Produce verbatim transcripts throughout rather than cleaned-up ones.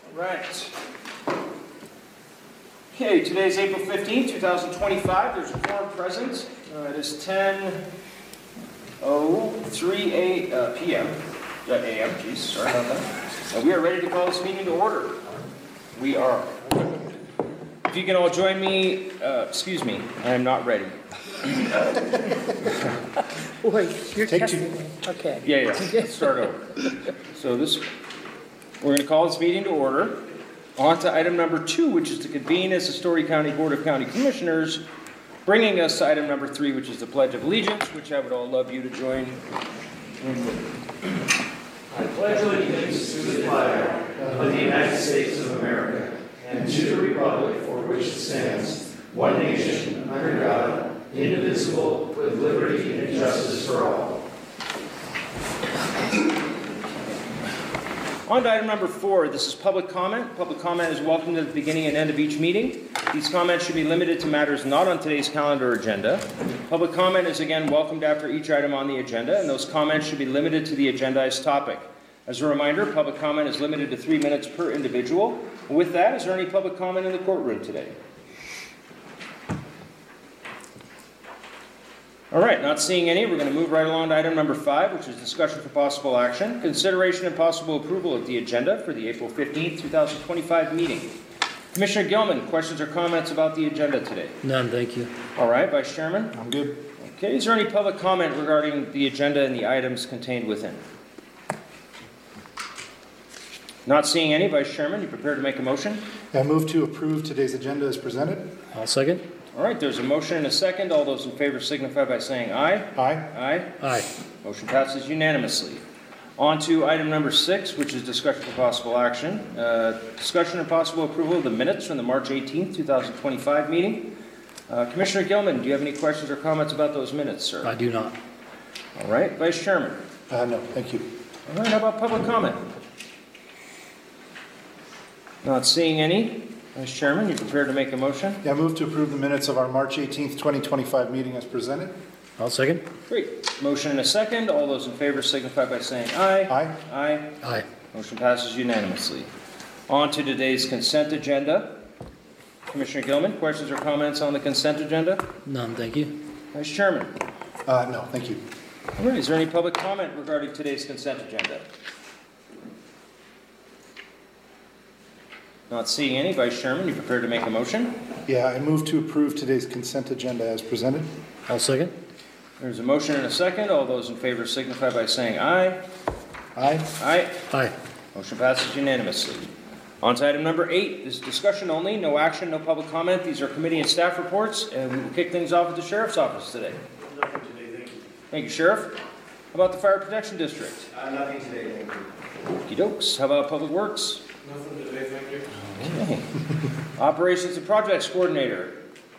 Right. Okay, today's April fifteenth, two thousand twenty-five. There's a quorum present. Uh, it is ten oh three p m Uh, A M, geez, sorry about that. And we are ready to call this meeting to order. We are. If you can all join me, uh, excuse me, I am not ready. Wait, you're Take testing two. me. Okay. Yeah, yeah, let's start over. So this, we're going to call this meeting to order. On to item number two, which is to convene as the Story County Board of County Commissioners, bringing us to item number three, which is the Pledge of Allegiance, which I would all love you to join. I pledge allegiance to the flag of the United States of America and to the republic for which it stands, one nation, under God, indivisible, with liberty and justice for all. On to item number four. This is public comment. Public comment is welcome at the beginning and end of each meeting. These comments should be limited to matters not on today's calendar or agenda. Public comment is again welcomed after each item on the agenda, and those comments should be limited to the agendized topic. As a reminder, public comment is limited to three minutes per individual. With that, is there any public comment in the courtroom today? All right, not seeing any, we're going to move right along to item number five, which is discussion for possible action. Consideration and possible approval of the agenda for the April fifteenth, two thousand twenty-five meeting. Commissioner Gilman, questions or comments about the agenda today? None, thank you. All right, Vice Chairman? I'm good. Okay, is there any public comment regarding the agenda and the items contained within? Not seeing any, Vice Chairman, you prepared to make a motion? I move to approve today's agenda as presented. I'll second. All right, there's a motion and a second. All those in favor signify by saying aye. Aye. Aye. Aye. Motion passes unanimously. On to item number six, which is discussion for possible action. Uh, discussion and possible approval of the minutes from the March eighteenth, two thousand twenty-five meeting. Uh, Commissioner Gilman, do you have any questions or comments about those minutes, sir? I do not. All right, Vice Chairman. Uh, no, thank you. All right, how about public comment? Not seeing any. Vice Chairman, you prepared to make a motion? Yeah, I move to approve the minutes of our March eighteenth, twenty twenty-five meeting as presented. I'll second. Great. Motion and a second. All those in favor signify by saying aye. Aye. Aye. Aye. Motion passes unanimously. On to today's consent agenda. Commissioner Gilman, questions or comments on the consent agenda? None, thank you. Vice Chairman. Uh, no, thank you. All right, is there any public comment regarding today's consent agenda? Not seeing any. Vice Chairman, you prepared to make a motion? Yeah, I move to approve today's consent agenda as presented. I'll second. There's a motion and a second. All those in favor signify by saying aye. Aye. Aye. Aye. Motion passes unanimously. On to item number eight. This is discussion only. No action, no public comment. These are committee and staff reports, and we will kick things off at the Sheriff's Office today. Nothing today, thank you. Thank you, Sheriff. How about the Fire Protection District? Uh, nothing today, thank you. Okey dokes. How about Public Works? Nothing today, thank you. Okay. Operations and Projects Coordinator.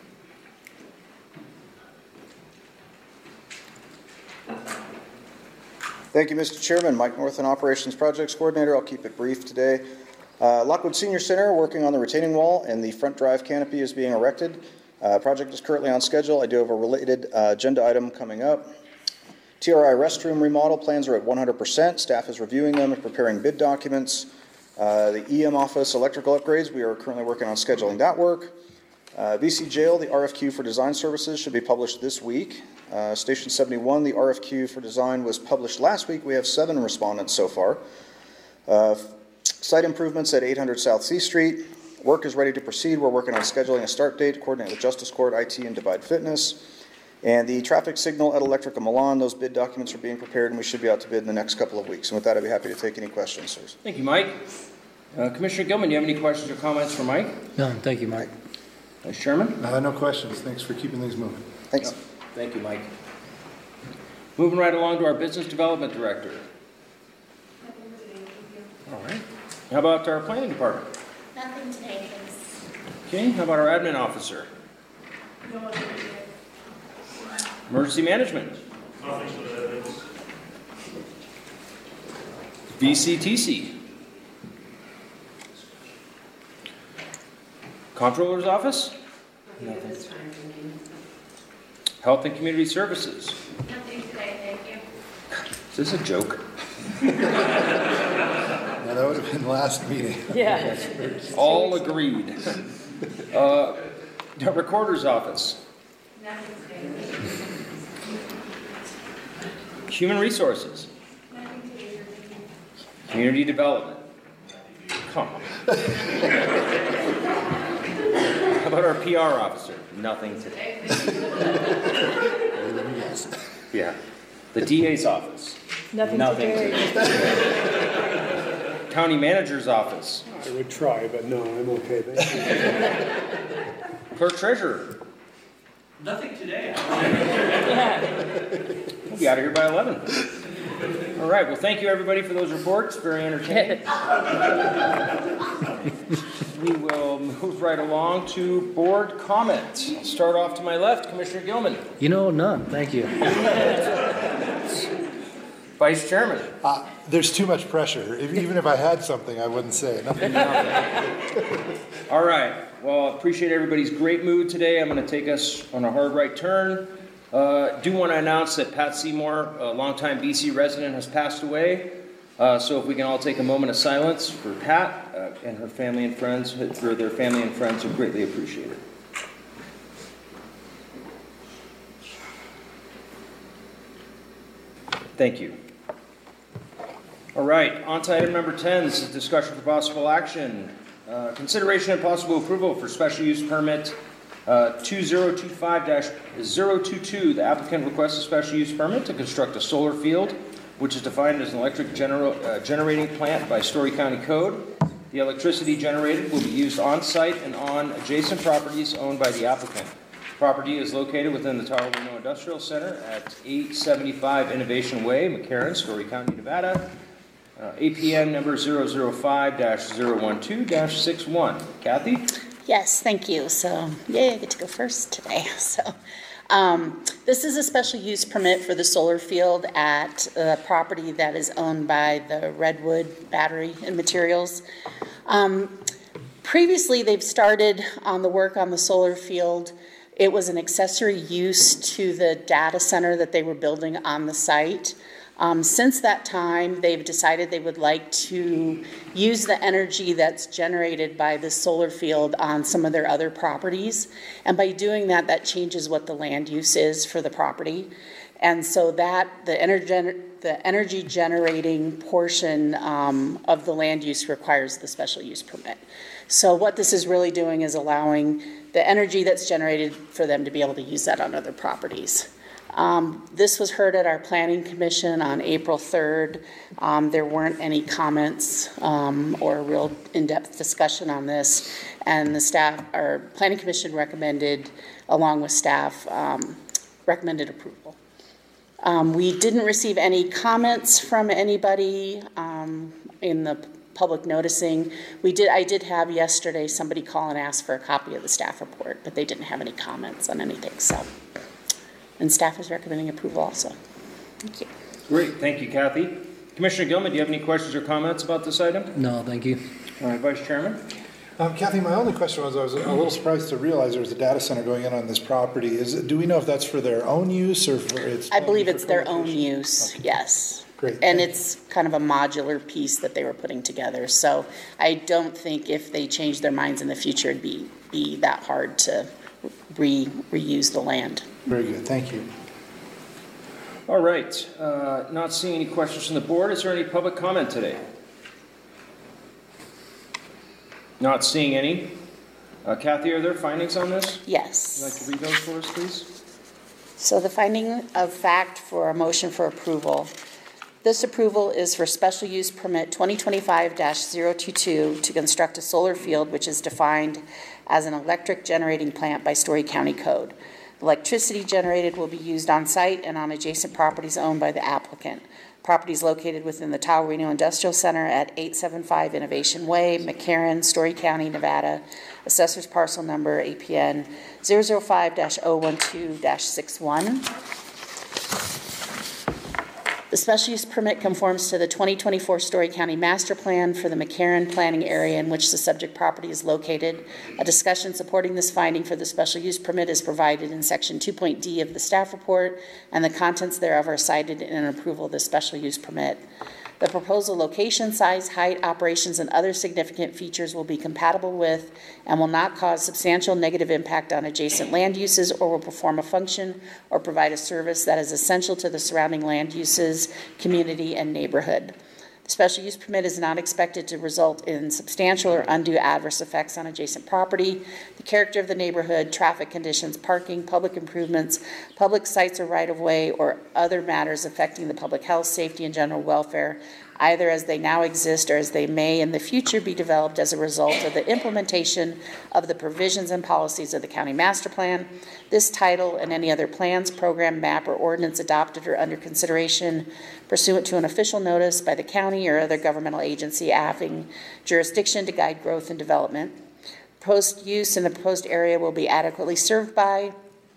Thank you, Mister Chairman. Mike Northen, Operations Projects Coordinator. I'll keep it brief today. Uh, Lockwood Senior Center working on the retaining wall, and the front drive canopy is being erected. Uh, project is currently on schedule. I do have a related uh, agenda item coming up. T R I restroom remodel plans are at one hundred percent. Staff is reviewing them and preparing bid documents. Uh, the E M office electrical upgrades, we are currently working on scheduling that work. Uh, V C Jail, the R F Q for design services should be published this week. Uh, Station seventy-one, the R F Q for design was published last week. We have seven respondents so far. Uh, site improvements at eight hundred South C Street. Work is ready to proceed. We're working on scheduling a start date, coordinating with Justice Court, I T, and Divide Fitness. And the traffic signal at Electrica Milan, those bid documents are being prepared, and we should be out to bid in the next couple of weeks. And with that, I'd be happy to take any questions, sirs. Thank you, Mike. Uh, Commissioner Gilman, do you have any questions or comments for Mike? None, thank you, Mike. Vice Chairman? Uh, no questions. Thanks for keeping things moving. Thanks. Thank you, Mike. Moving right along to our Business Development Director. All right. How about our Planning Department? Nothing today, thanks. Okay, how about our Admin Officer? No one today. Emergency Management? Nothing today, thanks. V C T C? Comptroller's Office? Nothing. Health and Community Services? Nothing today, thank you. Is this a joke? Yeah, that would have been last meeting. Yeah. All agreed. Uh, the Recorder's Office. Human Resources. Community Development. Come on. How about our P R officer? Nothing today. Yeah. The D A's office. Nothing, Nothing today. County Manager's Office. I would try, but no, I'm okay, thank you. Clerk Treasurer. Nothing today. We'll be out of here by eleven. All right, well, thank you, everybody, for those reports. Very entertaining. We will move right along to board comment. I'll start off to my left, Commissioner Gilman. You know, none. Thank you. Vice Chairman. Uh, there's too much pressure. If, even if I had something, I wouldn't say it. Nothing. All right, well, I appreciate everybody's great mood today. I'm going to take us on a hard right turn. Uh, do want to announce that Pat Seymour, a longtime B C resident, has passed away. Uh, so if we can all take a moment of silence for Pat uh, and her family and friends, for their family and friends, are greatly appreciated. Thank you. All right, on to item number ten. This is discussion for possible action. Uh, consideration and possible approval for special use permit uh, two zero two five dash zero two two. The applicant requests a special use permit to construct a solar field, which is defined as an electric general, uh, generating plant by Story County Code. The electricity generated will be used on-site and on adjacent properties owned by the applicant. Property is located within the Tower Reno Industrial Center at eight seventy-five Innovation Way, McCarran, Story County, Nevada. Uh, A P N number zero zero five dash zero one two dash six one. Kathy? Yes, thank you. So, yay, I get to go first today. So, um, this is a special use permit for the solar field at a property that is owned by the Redwood Battery and Materials. Um, previously, they've started on the work on the solar field. It was an accessory use to the data center that they were building on the site. Um, since that time, they've decided they would like to use the energy that's generated by the solar field on some of their other properties. And by doing that, that changes what the land use is for the property. And so that, the energy, the energy generating portion um, of the land use requires the special use permit. So what this is really doing is allowing the energy that's generated for them to be able to use that on other properties. Um, this was heard at our Planning Commission on April third. Um, there weren't any comments um, or real in-depth discussion on this, and the staff, our Planning Commission recommended, along with staff, um, recommended approval. Um, we didn't receive any comments from anybody um, in the public noticing. We did. I did have yesterday somebody call and ask for a copy of the staff report, but they didn't have any comments on anything. So. And staff is recommending approval also. Thank you. Great, thank you, Kathy. Commissioner Gilman, do you have any questions or comments about this item? No, thank you. All right, Vice Chairman. Um, Kathy, my only question was, I was a little surprised to realize there was a data center going in on this property. Is it, do we know if that's for their own use or for its? I believe it's for their own co-location? use, Okay. yes. Great. And Thank it's kind of a modular piece that they were putting together. So I don't think if they change their minds in the future, it'd be, be that hard to re, reuse the land. Very good, thank you. All right, uh, not seeing any questions from the board. Is there any public comment today? Not seeing any. Uh, Kathy, are there findings on this? Yes. Would you like to read those for us, please? So the finding of fact for a motion for approval. This approval is for special use permit twenty twenty-five dash zero two two to construct a solar field which is defined as an electric generating plant by Story County Code. Electricity generated will be used on site and on adjacent properties owned by the applicant. Properties located within the Tahoe Reno Industrial Center at eight seventy-five Innovation Way, McCarran, Story County, Nevada. Assessor's parcel number A P N zero zero five dash zero one two dash six one. The special use permit conforms to the twenty twenty-four Story County Master Plan for the McCarran planning area in which the subject property is located. A discussion supporting this finding for the special use permit is provided in section two point D of the staff report, and the contents thereof are cited in an approval of the special use permit. The proposal location, size, height, operations, and other significant features will be compatible with and will not cause substantial negative impact on adjacent land uses or will perform a function or provide a service that is essential to the surrounding land uses, community, and neighborhood. The special use permit is not expected to result in substantial or undue adverse effects on adjacent property, the character of the neighborhood, traffic conditions, parking, public improvements, public sites or right-of-way, or other matters affecting the public health, safety, and general welfare, either as they now exist or as they may in the future be developed as a result of the implementation of the provisions and policies of the county master plan. This title and any other plans, program, map, or ordinance adopted or under consideration pursuant to an official notice by the county or other governmental agency having jurisdiction to guide growth and development. Proposed use in the proposed area will be adequately served by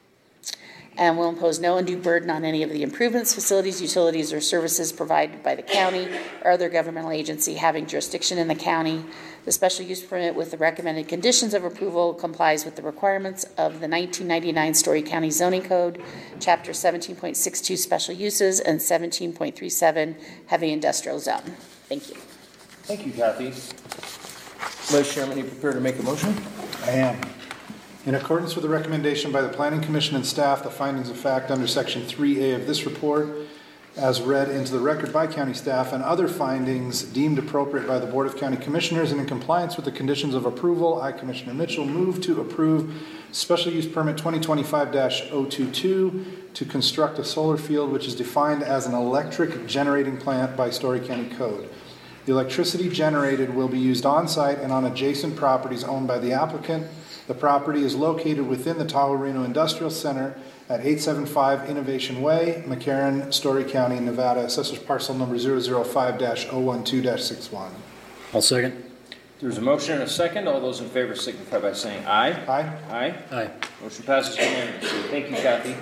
and will impose no undue burden on any of the improvements, facilities, utilities, or services provided by the county or other governmental agency having jurisdiction in the county. The special use permit with the recommended conditions of approval complies with the requirements of the nineteen ninety-nine Story County Zoning Code, Chapter seventeen point six two Special Uses and seventeen point three seven Heavy Industrial Zone. Thank you. Thank you, Kathy. Vice Chairman, are you prepared to make a motion? I am. In accordance with the recommendation by the Planning Commission and staff, the findings of fact under Section three A of this report, as read into the record by county staff, and other findings deemed appropriate by the Board of County Commissioners and in compliance with the conditions of approval, I, Commissioner Mitchell, move to approve Special Use Permit twenty twenty-five dash zero two two to construct a solar field which is defined as an electric generating plant by Story County Code. The electricity generated will be used on-site and on adjacent properties owned by the applicant. The property is located within the Tahoe Reno Industrial Center at eight seventy-five Innovation Way, McCarran, Story County, Nevada, assessors parcel number zero zero five dash zero one two dash sixty-one. I'll second. There's a motion and a second. All those in favor signify by saying aye. Aye. Aye. Aye. Motion passes unanimously. Thank you, Kathy.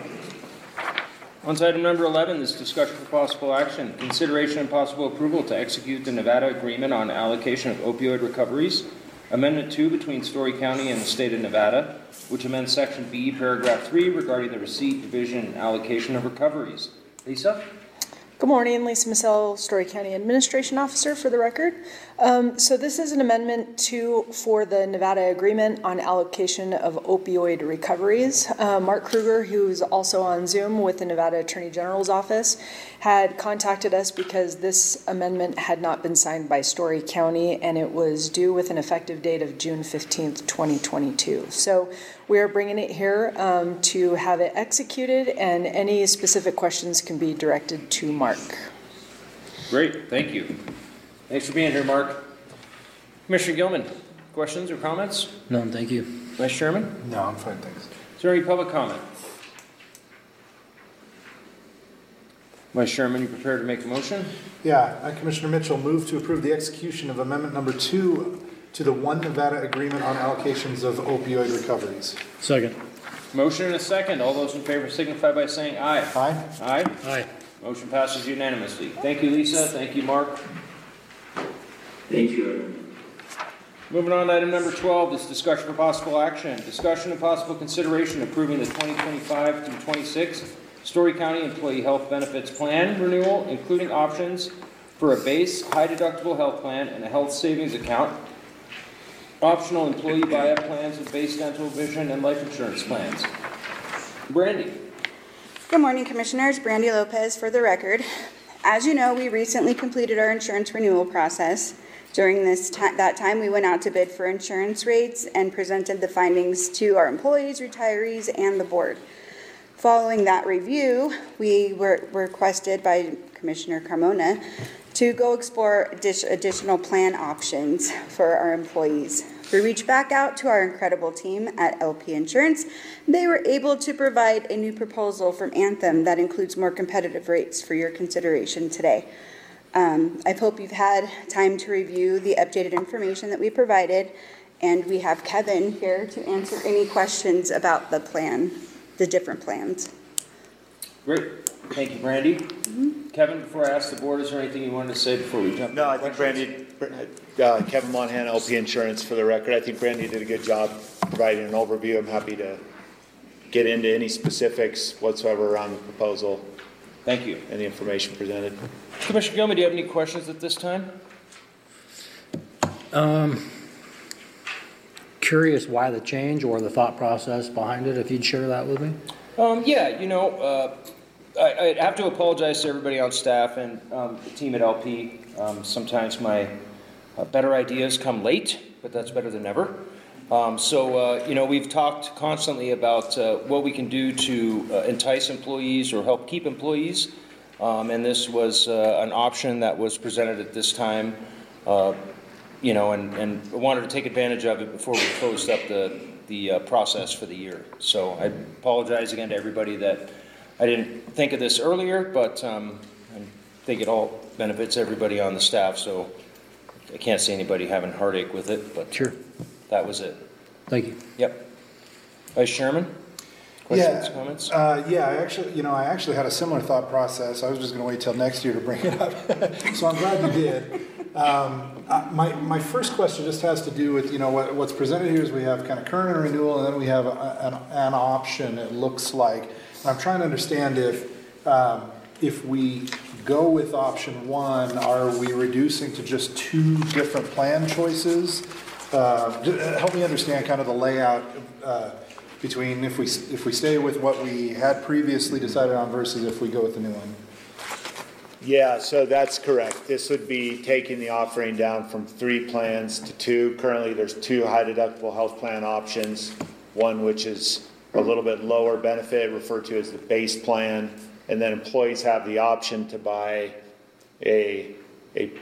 On to item number eleven, this discussion for possible action. Consideration and possible approval to execute the Nevada Agreement on Allocation of Opioid Recoveries. Amendment two between Story County and the state of Nevada, which amends Section B, Paragraph three regarding the receipt, division, and allocation of recoveries. Lisa? Good morning, Lisa Massell, Story County Administration Officer for the record. Um, so this is an amendment to for the Nevada Agreement on Allocation of Opioid Recoveries. Uh, Mark Kruger, who's also on Zoom with the Nevada Attorney General's Office, had contacted us because this amendment had not been signed by Story County and it was due with an effective date of June fifteenth, twenty twenty-two. So we are bringing it here um, to have it executed, and any specific questions can be directed to Mark. Great, thank you. Thanks for being here, Mark. Commissioner Gilman, questions or comments? None, thank you. Vice Chairman? No, I'm fine, thanks. Is there any public comment? Vice Chairman, you prepared to make a motion? Yeah, I, Commissioner Mitchell, move to approve the execution of Amendment Number Two to the One Nevada Agreement on Allocations of Opioid Recoveries. Second. Motion and a second. All those in favor signify by saying aye. Aye. Aye. Aye. Motion passes unanimously. Thank you, Lisa. Thank you, Mark. Thank you. Moving on to item number twelve, this discussion for possible action. Discussion and possible consideration approving the twenty twenty-five through twenty-six Story County Employee Health Benefits Plan renewal, including options for a base high deductible health plan and a health savings account, optional employee buy-up plans with base dental, vision, and life insurance plans. Brandy. Good morning, Commissioners. Brandy Lopez for the record. As you know, we recently completed our insurance renewal process. During this ti- that time, we went out to bid for insurance rates and presented the findings to our employees, retirees, and the board. Following that review, we were requested by Commissioner Carmona to go explore additional plan options for our employees. We reached back out to our incredible team at L P Insurance. They were able to provide a new proposal from Anthem that includes more competitive rates for your consideration today. Um, I hope you've had time to review the updated information that we provided, and we have Kevin here to answer any questions about the plan, the different plans. Great. Thank you, Brandy. Mm-hmm. Kevin, before I ask the board, is there anything you wanted to say before we jump No, I into think questions? Brandy, uh, Kevin Monahan, L P Insurance for the record. I think Brandy did a good job providing an overview. I'm happy to get into any specifics whatsoever around the proposal. Thank you. and the information presented. Commissioner Gilman, do you have any questions at this time? Um, curious why the change or the thought process behind it, if you'd share that with me? Um, yeah, you know, uh, I, I have to apologize to everybody on staff and um, the team at L P. Um, sometimes my uh, better ideas come late, but that's better than never. Um, so, uh, you know, we've talked constantly about uh, what we can do to uh, entice employees or help keep employees. Um, and this was uh, an option that was presented at this time, uh, you know, and, and wanted to take advantage of it before we closed up the, the uh, process for the year. So I apologize again to everybody that I didn't think of this earlier, but um, I think it all benefits everybody on the staff. So I can't see anybody having heartache with it, but Sure. that was it. Thank you. Yep. Vice Chairman? Questions, comments? Uh, yeah, I actually, you know, I actually had a similar thought process. I was just going to wait till next year to bring it up. So I'm glad you did. Um, uh, my, my first question just has to do with, you know, what, what's presented here is we have kind of current and renewal, and then we have a, an, an option, it looks like. And I'm trying to understand if, um, if we go with option one, are we reducing to just two different plan choices? Uh, just help me understand kind of the layout uh, between if we if we stay with what we had previously decided on versus if we go with the new one. Yeah, so that's correct. This would be taking the offering down from three plans to two. Currently, there's two high deductible health plan options. One which is a little bit lower benefit, referred to as the base plan, and then employees have the option to buy a a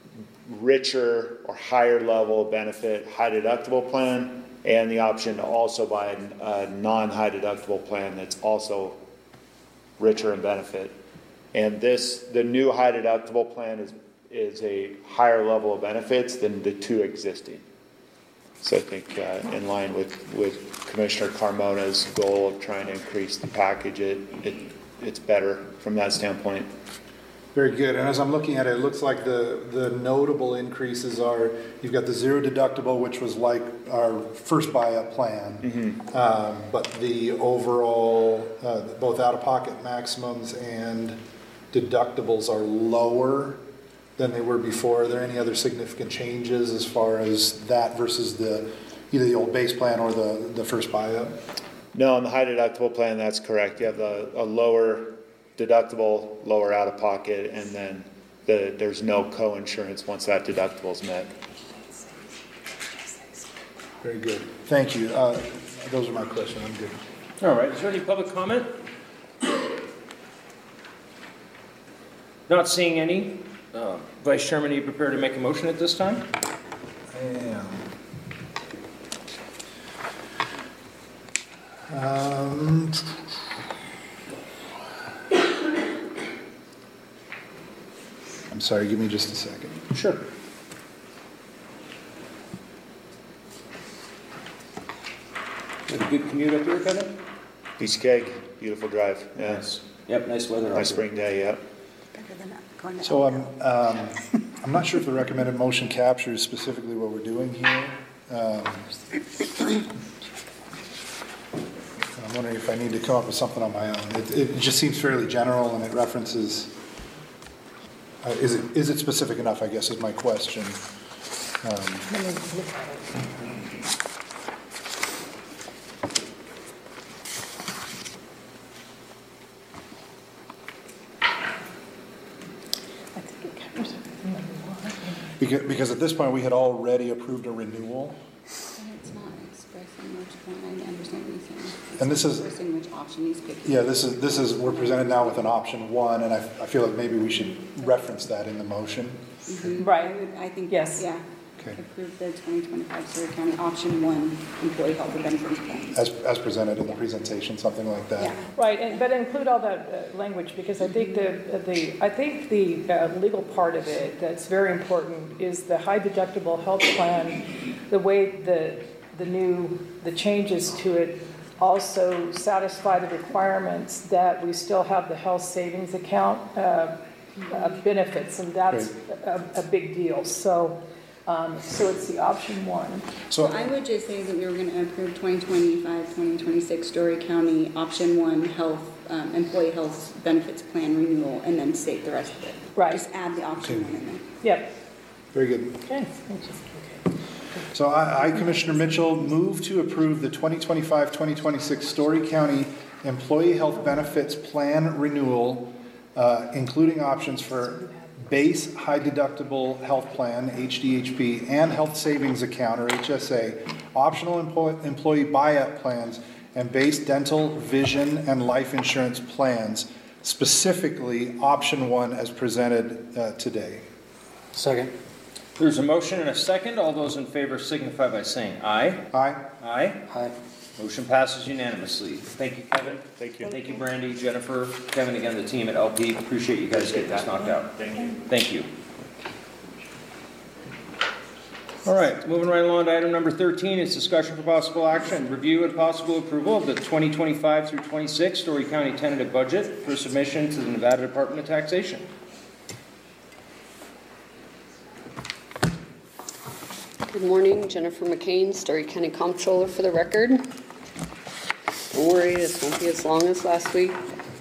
richer or higher level benefit high deductible plan, and the option to also buy a, a non-high deductible plan that's also richer in benefit. And this, the new high deductible plan is is a higher level of benefits than the two existing. So I think uh, in line with, with Commissioner Carmona's goal of trying to increase the package, it, it it's better from that standpoint. Very good. And as I'm looking at it, it looks like the, the notable increases are, you've got the zero deductible, which was like our first buy-up plan. Mm-hmm. Um, but the overall, uh, both out-of-pocket maximums and deductibles are lower than they were before. Are there any other significant changes as far as that versus the either the old base plan or the, the first buy-up? No, on the high deductible plan, that's correct. You have a, a lower deductible, lower out-of-pocket, and then the, there's no co-insurance once that deductible is met. Very good. Thank you. Uh, those are my questions. I'm good. All right. Is there any public comment? Not seeing any. Uh, Vice Chairman, are you prepared to make a motion at this time? I am. Um, I'm sorry, give me just a second. Sure. Have a good commute up here, Kevin? East Keg, beautiful drive. Yeah. Yes. Yep, nice weather. Nice spring day, yeah. Better than that, going to So I'm, um, I'm not sure if the recommended motion captures specifically what we're doing here. Um, I'm wondering if I need to come up with something on my own. It, it just seems fairly general, and it references, uh, is it, is it specific enough, I guess, is my question. Um, Because, because at this point, we had already approved a renewal. It's not expressing which one, I understand what you're saying. It's And this is- expressing which option he's picking. Yeah, this is, this is, we're presented now with an option one, and I, I feel like maybe we should reference that in the motion. Mhm. Right. I would- I think, Yes. yeah. Okay. Approve the twenty twenty-five Surrey County Option One Employee Health and Benefits Plan. As, as presented in the presentation, something like that. Yeah. Right, and, but include all that uh, language, because I think the, the, I think the uh, legal part of it that's very important is the high deductible health plan, the way the, the new, the changes to it also satisfy the requirements that we still have the health savings account uh, uh, benefits, and that's a, a big deal. So, um, so it's the option one. So, I would just say that we were going to approve twenty twenty-five, twenty twenty-six Story County Option One Health um, employee health benefits plan renewal and then state the rest of it. Right. Just add the option one in there. Yep. Very good. Okay. So I, I, Commissioner Mitchell, move to approve the twenty twenty-five twenty twenty-six Story County Employee Health Benefits Plan renewal, uh, including options for base high deductible health plan, H D H P, and health savings account, or H S A, optional employee, employee buyout plans, and base dental, vision, and life insurance plans, specifically option one as presented uh, today. Second. There's a motion and a second. All those in favor signify by saying aye. Aye. Aye. Aye. Motion passes unanimously. Thank you, Kevin. Thank you. Thank you, Brandy, Jennifer, Kevin, again, the team at L P. Appreciate you guys getting this knocked out. Thank you. Thank you. All right, moving right along to item number thirteen is discussion for possible action, review and possible approval of the twenty twenty-five through twenty-six Story County tentative budget for submission to the Nevada Department of Taxation. Good morning, Jennifer McCain, Story County Comptroller for the record. Don't worry, this won't be as long as last week.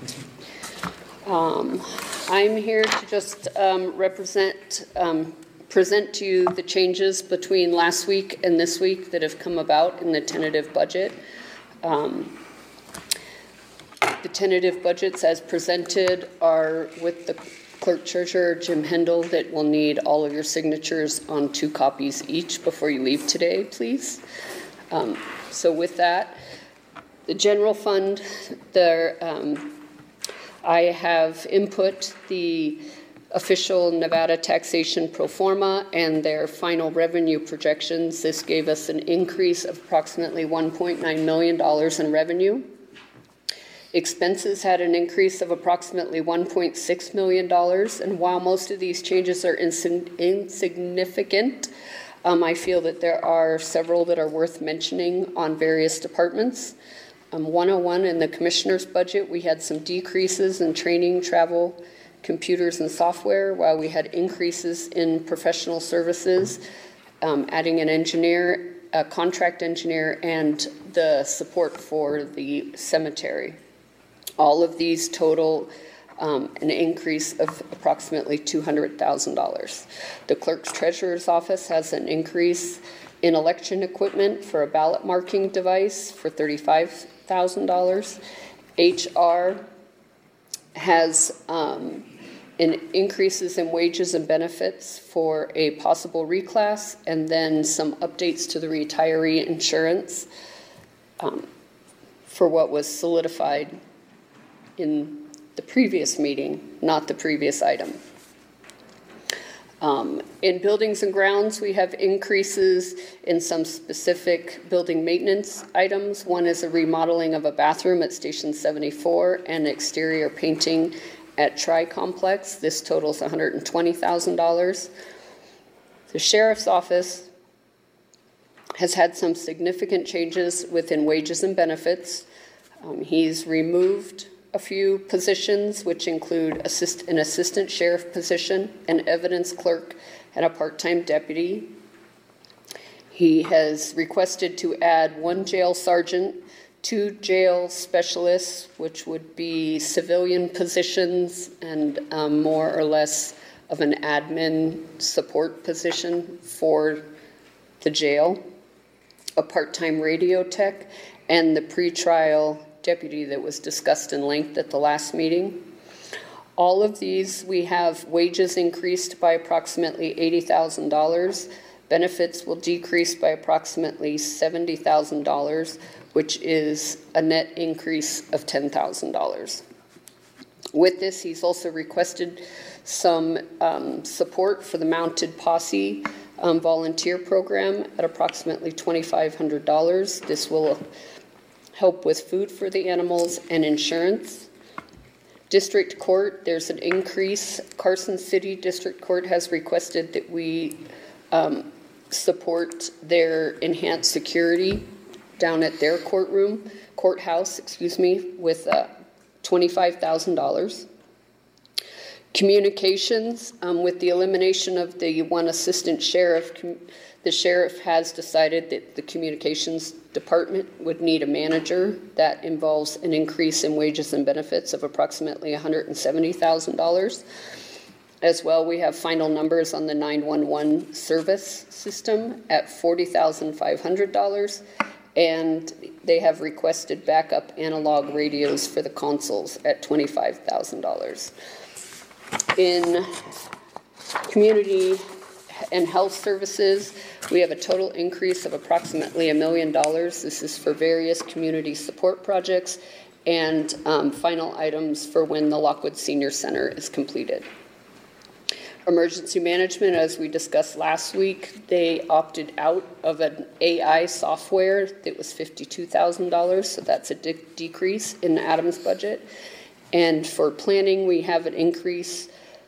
Um, I'm here to just um, represent, um, present to you the changes between last week and this week that have come about in the tentative budget. Um, the tentative budgets as presented are with the Clerk Treasurer Jim Hendel that will need all of your signatures on two copies each before you leave today, please. Um, so with that, the general fund, there, um, I have input the official Nevada taxation pro forma and their final revenue projections. This gave us an increase of approximately one point nine million dollars in revenue. Expenses had an increase of approximately one point six million dollars, and while most of these changes are insign insignificant, um, I feel that there are several that are worth mentioning on various departments. Um, one oh one in the Commissioner's budget, we had some decreases in training, travel, computers, and software, while we had increases in professional services, um, adding an engineer, a contract engineer, and the support for the cemetery. All of these total um, an increase of approximately two hundred thousand dollars. The Clerk's Treasurer's Office has an increase in election equipment for a ballot marking device for thirty-five thousand dollars. H R has um, an increases in wages and benefits for a possible reclass, and then some updates to the retiree insurance um, for what was solidified in the previous meeting, not the previous item. Um, in buildings and grounds, we have increases in some specific building maintenance items. One is a remodeling of a bathroom at Station seventy-four and exterior painting at Tri-Complex. This totals one hundred twenty thousand dollars. The Sheriff's Office has had some significant changes within wages and benefits. Um, he's removed a few positions, which include assist, an assistant sheriff position, an evidence clerk, and a part-time deputy. He has requested to add one jail sergeant, two jail specialists, which would be civilian positions and um, more or less of an admin support position for the jail, a part-time radio tech, and the pretrial deputy that was discussed in length at the last meeting. All of these, we have wages increased by approximately eighty thousand dollars. Benefits will decrease by approximately seventy thousand dollars, which is a net increase of ten thousand dollars. With this, he's also requested some um, support for the Mounted Posse um, volunteer program at approximately twenty-five hundred dollars. This will help with food for the animals and insurance. District Court, there's an increase. Carson City District Court has requested that we um, support their enhanced security down at their courtroom, courthouse, excuse me, with uh, twenty-five thousand dollars. Communications, um, with the elimination of the one assistant sheriff, the sheriff has decided that the communications department would need a manager. That involves an increase in wages and benefits of approximately one hundred seventy thousand dollars. As well, we have final numbers on the nine one one service system at forty thousand five hundred dollars, and they have requested backup analog radios for the consoles at twenty-five thousand dollars. In community and health services, we have a total increase of approximately a million dollars. This is for various community support projects and um, final items for when the Lockwood Senior Center is completed. Emergency management, as we discussed last week, they opted out of an A I software that was fifty-two thousand dollars, so that's a de decrease in Adam's budget. And for planning, we have an increase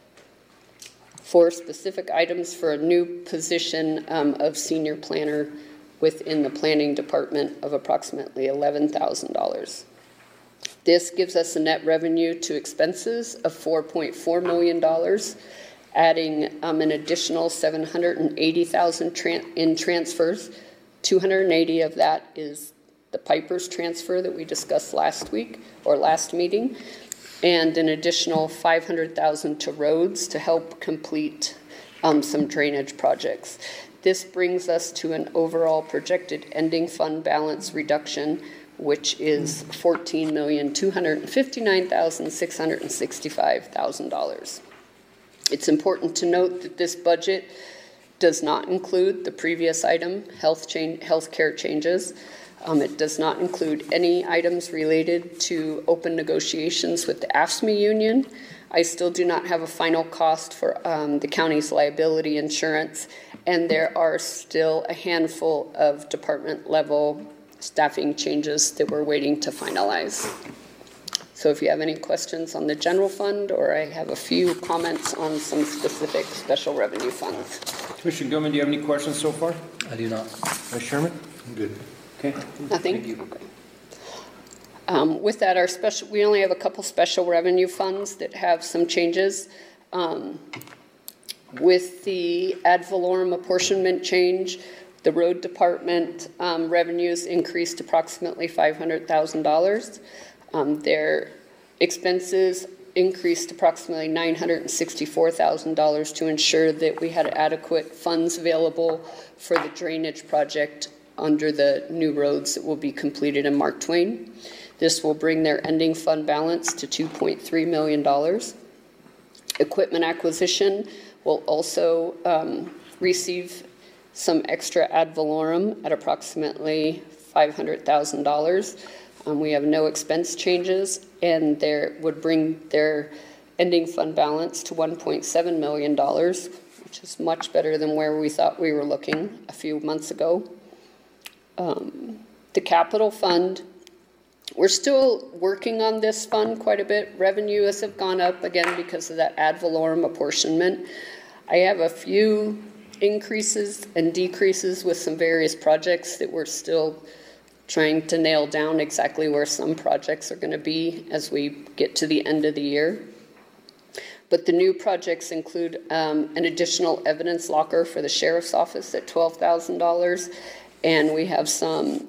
for specific items for a new position um, of senior planner within the planning department of approximately eleven thousand dollars. This gives us a net revenue to expenses of four point four million dollars, adding um, an additional seven hundred eighty thousand dollars in transfers. two hundred eighty of that is the Piper's transfer that we discussed last week or last meeting, and an additional five hundred thousand dollars to roads to help complete um, some drainage projects. This brings us to an overall projected ending fund balance reduction, which is fourteen million two hundred fifty-nine thousand six hundred sixty-five dollars. It's important to note that this budget does not include the previous item, health change, healthcare changes. Um, it does not include any items related to open negotiations with the A F S C M E union. I still do not have a final cost for um, the county's liability insurance, and there are still a handful of department level staffing changes that we're waiting to finalize. So if you have any questions on the general fund, or I have a few comments on some specific special revenue funds. Commissioner Gilman, do you have any questions so far? I do not. Vice Chairman? I'm good. Okay. Nothing? Thank you. Okay. Um, with that, our special, we only have a couple special revenue funds that have some changes. Um, with the ad valorem apportionment change, the road department um, revenues increased approximately five hundred thousand dollars. Um, their expenses increased approximately nine hundred sixty-four thousand dollars to ensure that we had adequate funds available for the drainage project under the new roads that will be completed in Mark Twain. This will bring their ending fund balance to two point three million dollars. Equipment acquisition will also um, receive some extra ad valorem at approximately five hundred thousand dollars. Um, we have no expense changes, and there would bring their ending fund balance to one point seven million dollars, which is much better than where we thought we were looking a few months ago. Um, the capital fund, we're still working on this fund quite a bit. Revenues have gone up again because of that ad valorem apportionment. I have a few increases and decreases with some various projects that we're still trying to nail down exactly where some projects are going to be as we get to the end of the year. But the new projects include um, an additional evidence locker for the sheriff's office at twelve thousand dollars. And we have some,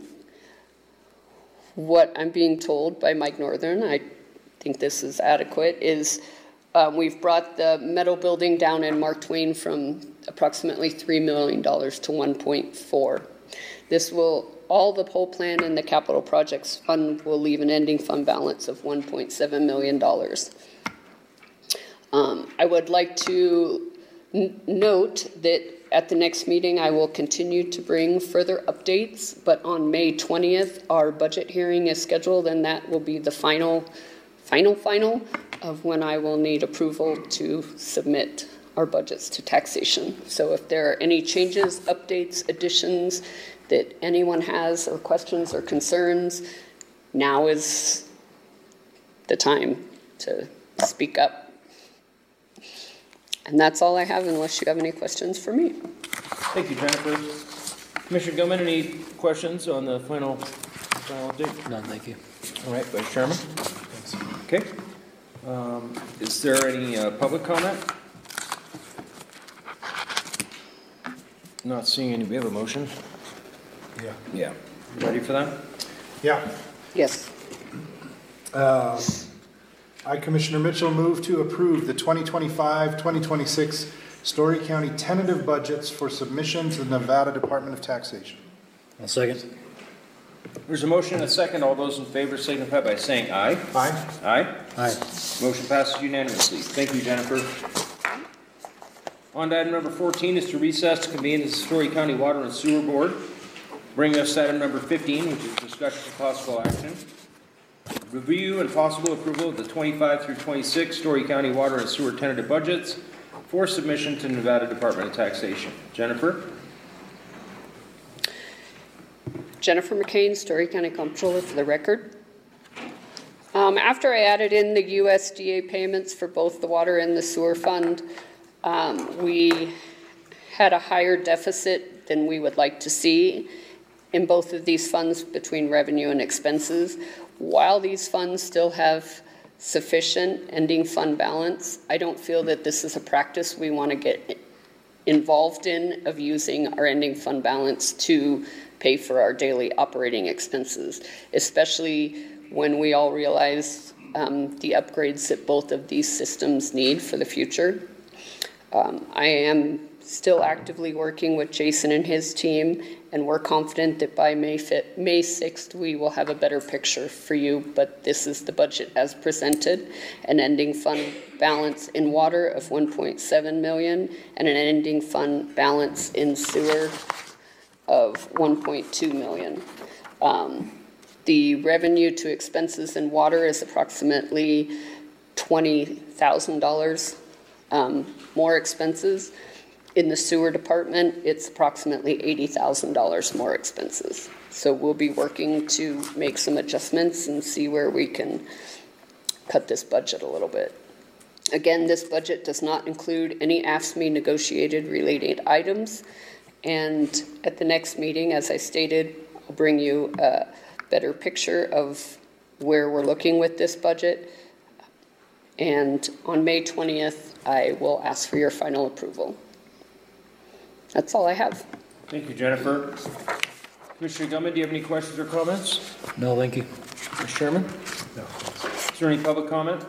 what I'm being told by Mike Northern, I think this is adequate, is um, we've brought the metal building down in Mark Twain from approximately three million dollars to one point four. This will, all the whole plan and the capital projects fund will leave an ending fund balance of one point seven million dollars. Um, I would like to n note that at the next meeting, I will continue to bring further updates, but on May twentieth, our budget hearing is scheduled, and that will be the final, final, final of when I will need approval to submit our budgets to taxation. So if there are any changes, updates, additions that anyone has, or questions or concerns, now is the time to speak up. And that's all I have, unless you have any questions for me. Thank you, Jennifer. Commissioner Gilman, any questions on the final, final update? None, thank you. All right, Vice Chairman. Thanks. Okay. Um, Is there any uh, public comment? Not seeing any. We have a motion? Yeah. Yeah. Ready for that? Yeah. Yes. Uh, I, Commissioner Mitchell, move to approve the twenty twenty-five twenty twenty-six Story County tentative budgets for submission to the Nevada Department of Taxation. I'll second. There's a motion and a second. All those in favor signify by saying aye. Aye. Aye. Aye. Motion passes unanimously. Thank you, Jennifer. On to item number fourteen is to recess to convene the Story County Water and Sewer Board. Bringing us to item number fifteen, which is discussion of possible action. Review and possible approval of the twenty-five through twenty-six Story County Water and Sewer tentative budgets for submission to Nevada Department of Taxation. Jennifer? Jennifer McCain, Story County Comptroller for the record. Um, after I added in the U S D A payments for both the water and the sewer fund, um, we had a higher deficit than we would like to see in both of these funds between revenue and expenses. While these funds still have sufficient ending fund balance, I don't feel that this is a practice we want to get involved in, of using our ending fund balance to pay for our daily operating expenses, especially when we all realize um, the upgrades that both of these systems need for the future. Um, I am still actively working with Jason and his team, and we're confident that by May fifth, May sixth, we will have a better picture for you, but this is the budget as presented: an ending fund balance in water of one point seven million dollars and an ending fund balance in sewer of one point two million dollars. Um, the revenue to expenses in water is approximately twenty thousand dollars um, more expenses. In the sewer department, it's approximately eighty thousand dollars more expenses. So we'll be working to make some adjustments and see where we can cut this budget a little bit. Again, this budget does not include any A F S C M E negotiated related items. And at the next meeting, as I stated, I'll bring you a better picture of where we're looking with this budget. And on May twentieth, I will ask for your final approval. That's all I have. Thank you, Jennifer. Commissioner Gilman, do you have any questions or comments? No, thank you. Mister Chairman? No. Is there any public comment?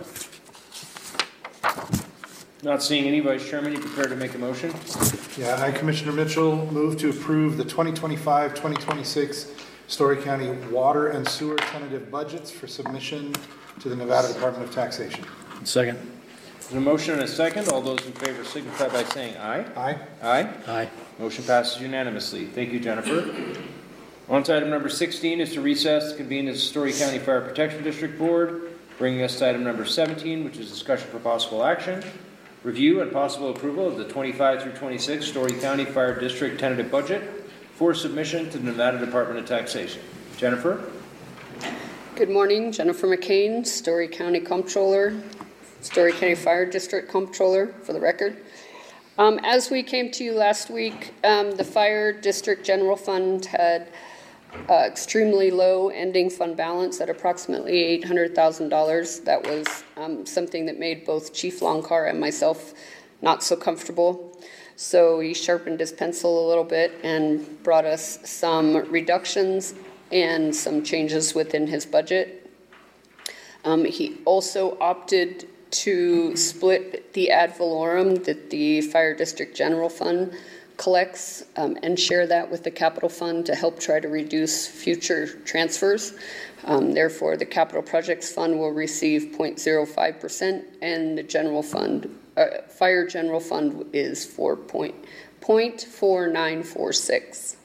Not seeing any. Vice Chairman, you prepared to make a motion? Yeah, I, Commissioner Mitchell, move to approve the twenty twenty-five twenty twenty-six Story County Water and Sewer tentative budgets for submission to the Nevada Department of Taxation. Second. There's a motion and a second. All those in favor signify by saying aye. Aye. Aye. Aye. Motion passes unanimously. Thank you, Jennifer. On to item number sixteen is to recess to convene the Story County Fire Protection District Board, bringing us to item number seventeen, which is discussion for possible action. Review and possible approval of the twenty-five through twenty-six Story County Fire District tentative budget for submission to the Nevada Department of Taxation. Jennifer? Good morning, Jennifer McCain, Story County Comptroller, Story County Fire District Comptroller for the record. Um, as we came to you last week, um, the Fire District General Fund had uh, extremely low ending fund balance at approximately eight hundred thousand dollars. That was um, something that made both Chief Longcar and myself not so comfortable. So he sharpened his pencil a little bit and brought us some reductions and some changes within his budget. Um, he also opted to split the ad valorem that the Fire District General Fund collects um, and share that with the Capital Fund to help try to reduce future transfers. Um, therefore, the Capital Projects Fund will receive zero point zero five percent and the General Fund, uh, Fire General Fund is four point four nine four six.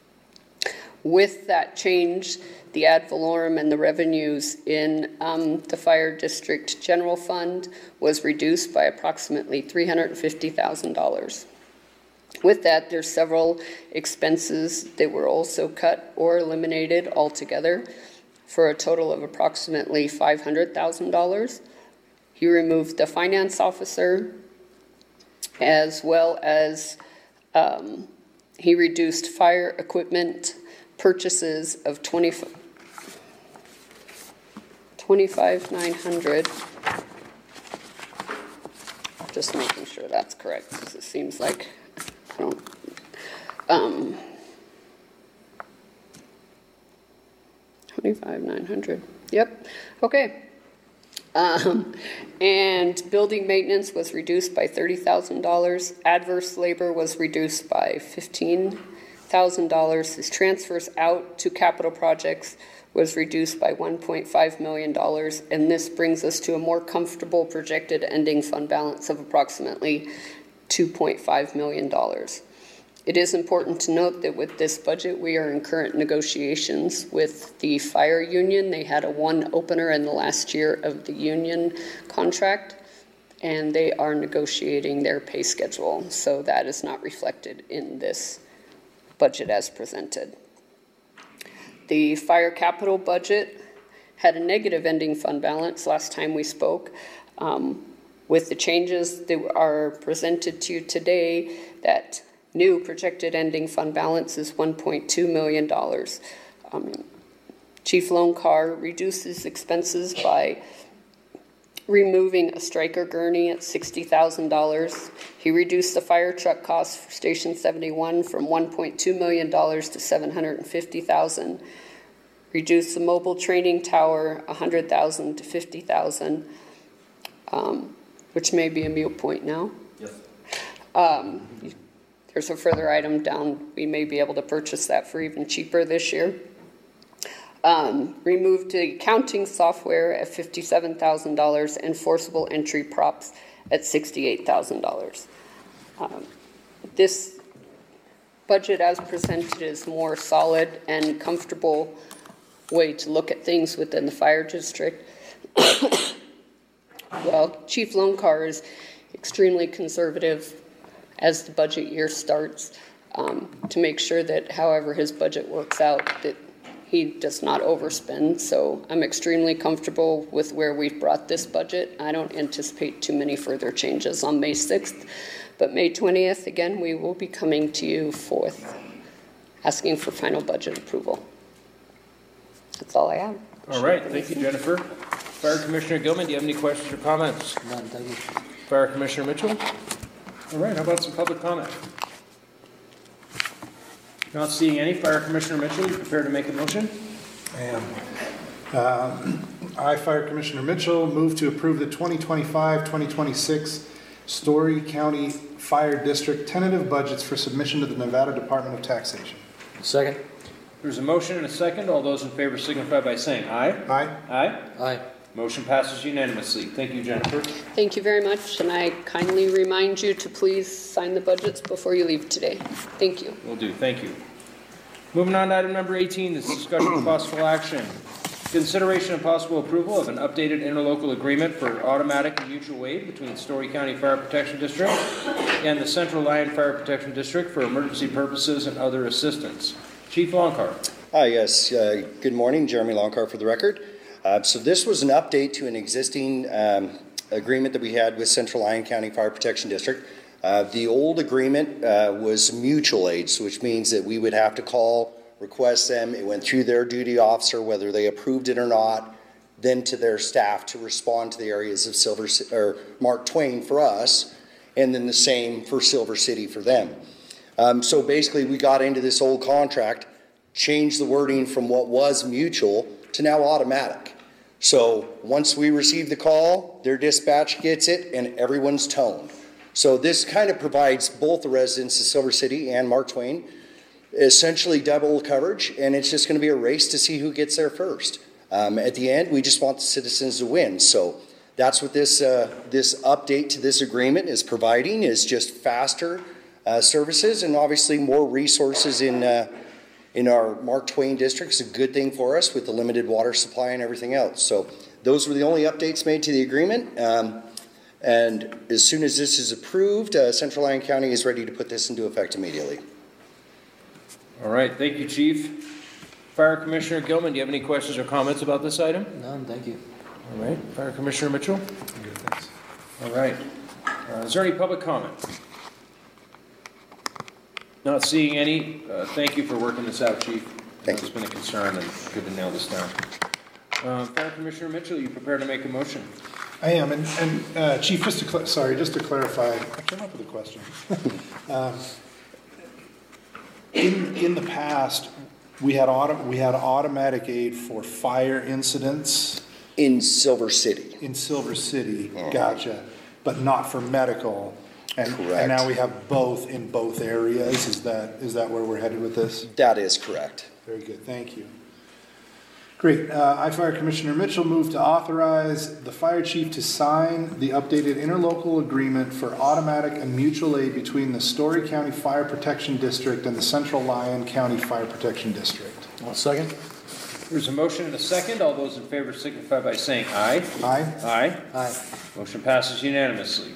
With that change, the ad valorem and the revenues in um, the Fire District General Fund was reduced by approximately three hundred fifty thousand dollars. With that, there's several expenses that were also cut or eliminated altogether for a total of approximately five hundred thousand dollars. He removed the finance officer, as well as um, he reduced fire equipment purchases of twenty-five nine hundred Just making sure that's correct, because it seems like I don't, um, twenty-five, nine hundred, yep, okay. Um, and building maintenance was reduced by thirty thousand dollars. Adverse labor was reduced by fifteen thousand dollars. His transfers out to capital projects was reduced by one point five million dollars. And this brings us to a more comfortable projected ending fund balance of approximately two point five million dollars. It is important to note that with this budget, we are in current negotiations with the fire union. They had a one opener in the last year of the union contract, and they are negotiating their pay schedule. So that is not reflected in this budget as presented. The fire capital budget had a negative ending fund balance last time we spoke. Um, with the changes that are presented to you today, that new projected ending fund balance is one point two million dollars. Um, Chief Lonkar reduces expenses by removing a striker gurney at sixty thousand dollars. He reduced the fire truck cost for Station seventy-one from one point two million dollars to seven hundred fifty thousand dollars. Reduced the mobile training tower one hundred thousand dollars to fifty thousand dollars, um, which may be a moot point now. Yes. Um, There's a further item down. We may be able to purchase that for even cheaper this year. Um, removed the accounting software at fifty-seven thousand dollars and forcible entry props at sixty-eight thousand dollars. Um, this budget as presented is more solid and comfortable way to look at things within the fire district. Well, Chief Lonkar is extremely conservative as the budget year starts, um, to make sure that however his budget works out, that he does not overspend. So I'm extremely comfortable with where we've brought this budget. I don't anticipate too many further changes on May sixth, but May twentieth, again, we will be coming to you forth, asking for final budget approval. That's all I have. All right, thank you, Jennifer. Fire Commissioner Gilman, do you have any questions or comments? None, thank you. Fire Commissioner Mitchell? All right, how about some public comment? Not seeing any. Fire Commissioner Mitchell, you prepared to make a motion? I am. Um, I, Fire Commissioner Mitchell, move to approve the twenty twenty-five twenty twenty-six Story County Fire District tentative budgets for submission to the Nevada Department of Taxation. Second. There's a motion and a second. All those in favor signify by saying aye. Aye. Aye. Aye. Motion passes unanimously. Thank you, Jennifer. Thank you very much, and I kindly remind you to please sign the budgets before you leave today. Thank you. Will do. Thank you. Moving on to item number eighteen, this is discussion of possible action. Consideration and possible approval of an updated interlocal agreement for automatic and mutual aid between Story County Fire Protection District and the Central Lyon Fire Protection District for emergency purposes and other assistance. Chief Lonkar. Hi, yes. Uh, good morning. Jeremy Lonkar for the record. Uh, so this was an update to an existing um, agreement that we had with Central Lyon County Fire Protection District. Uh, the old agreement uh, was mutual aid, so which means that we would have to call, request them. It went through their duty officer, whether they approved it or not, then to their staff to respond to the areas of Silver or Mark Twain for us, and then the same for Silver City for them. Um, so basically, we got into this old contract, changed the wording from what was mutual to now automatic. So once we receive the call, their dispatch gets it and everyone's toned. So this kind of provides both the residents of Silver City and Mark Twain essentially double coverage, and it's just going to be a race to see who gets there first. Um, at the end, we just want the citizens to win. So that's what this uh, this update to this agreement is providing, is just faster uh, services and obviously more resources in uh, in our Mark Twain district. Is a good thing for us with the limited water supply and everything else. So those were the only updates made to the agreement. Um, and as soon as this is approved, uh, Central Lyon County is ready to put this into effect immediately. All right, thank you, Chief. Fire Commissioner Gilman, do you have any questions or comments about this item? None, thank you. All right, Fire Commissioner Mitchell? Good, thanks. All right. Uh, is there any public comment? Not seeing any. Uh, thank you for working this out, Chief. Thank It's been a concern and good to nail this down. Uh, Fire Commissioner Mitchell, you prepared to make a motion? I am, and, and uh, Chief, just to, cl- sorry, just to clarify, I came up with a question. um, in, in the past, we had auto, we had automatic aid for fire incidents. In Silver City. In Silver City, Oh. gotcha, but not for medical. And, Correct. and now we have both in both areas. Is that, is that where we're headed with this? That is correct. Very good, thank you. Great. Uh, I, Fire Commissioner Mitchell, move to authorize the fire chief to sign the updated interlocal agreement for automatic and mutual aid between the Story County Fire Protection District and the Central Lyon County Fire Protection District. One second. There's a motion and a second. All those in favor signify by saying aye. Aye. Aye. Aye. Motion passes unanimously.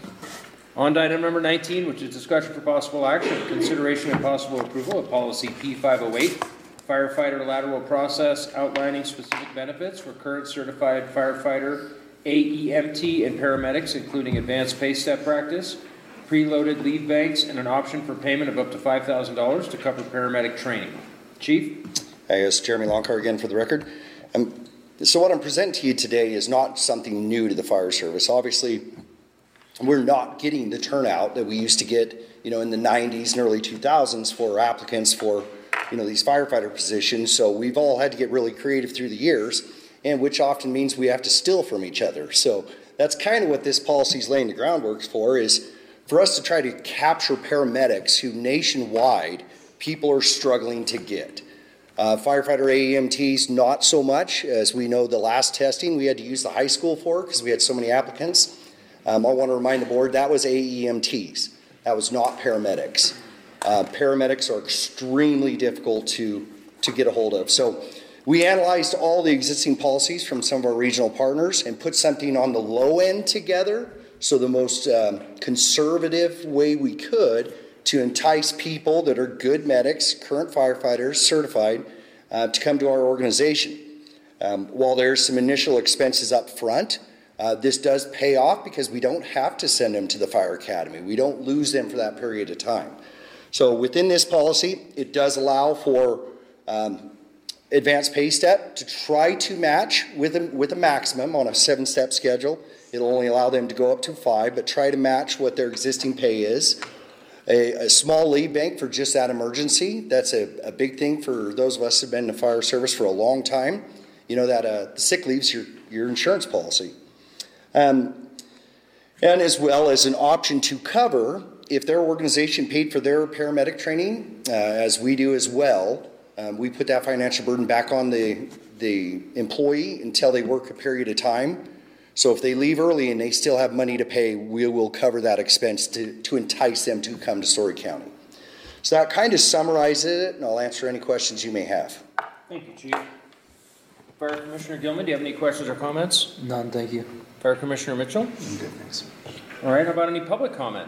On to item number nineteen, which is discussion for possible action, consideration and possible approval of policy P five oh eight, firefighter lateral process outlining specific benefits for current certified firefighter, A E M T, and paramedics, including advanced pay step practice, preloaded leave banks, and an option for payment of up to five thousand dollars to cover paramedic training. Chief? Hey, it's Jeremy Longcar again for the record. Um, so what I'm presenting to you today is not something new to the fire service. Obviously, we're not getting the turnout that we used to get, you know, in the nineties and early two thousands for applicants for, you know, these firefighter positions. So we've all had to get really creative through the years, and which often means we have to steal from each other. So that's kind of what this policy is laying the groundwork for, is for us to try to capture paramedics who nationwide people are struggling to get. Uh, firefighter A E M Ts, not so much. As we know, the last testing we had to use the high school for because we had so many applicants. Um, I want to remind the board that was A E M Ts. That was not paramedics. Uh, paramedics are extremely difficult to, to get a hold of. So we analyzed all the existing policies from some of our regional partners and put something on the low end together, so the most um, conservative way we could to entice people that are good medics, current firefighters, certified, uh, to come to our organization. Um, while there's some initial expenses up front, uh, this does pay off because we don't have to send them to the fire academy. We don't lose them for that period of time. So within this policy, it does allow for um, advanced pay step to try to match with a, with a maximum on a seven-step schedule. It'll only allow them to go up to five, but try to match what their existing pay is. A, a small leave bank for just that emergency. That's a, a big thing for those of us who've been in the fire service for a long time. You know that uh, the sick leave's your, your insurance policy. Um, and as well as an option to cover if their organization paid for their paramedic training, uh, as we do as well. Um, we put that financial burden back on the, the employee until they work a period of time. So if they leave early and they still have money to pay, we will cover that expense to, to entice them to come to Story County. So that kind of summarizes it, and I'll answer any questions you may have. Thank you, Chief. Fire Commissioner Gilman, do you have any questions or comments? None, thank you. Fire Commissioner Mitchell? I'm good, thanks. All right, how about any public comment?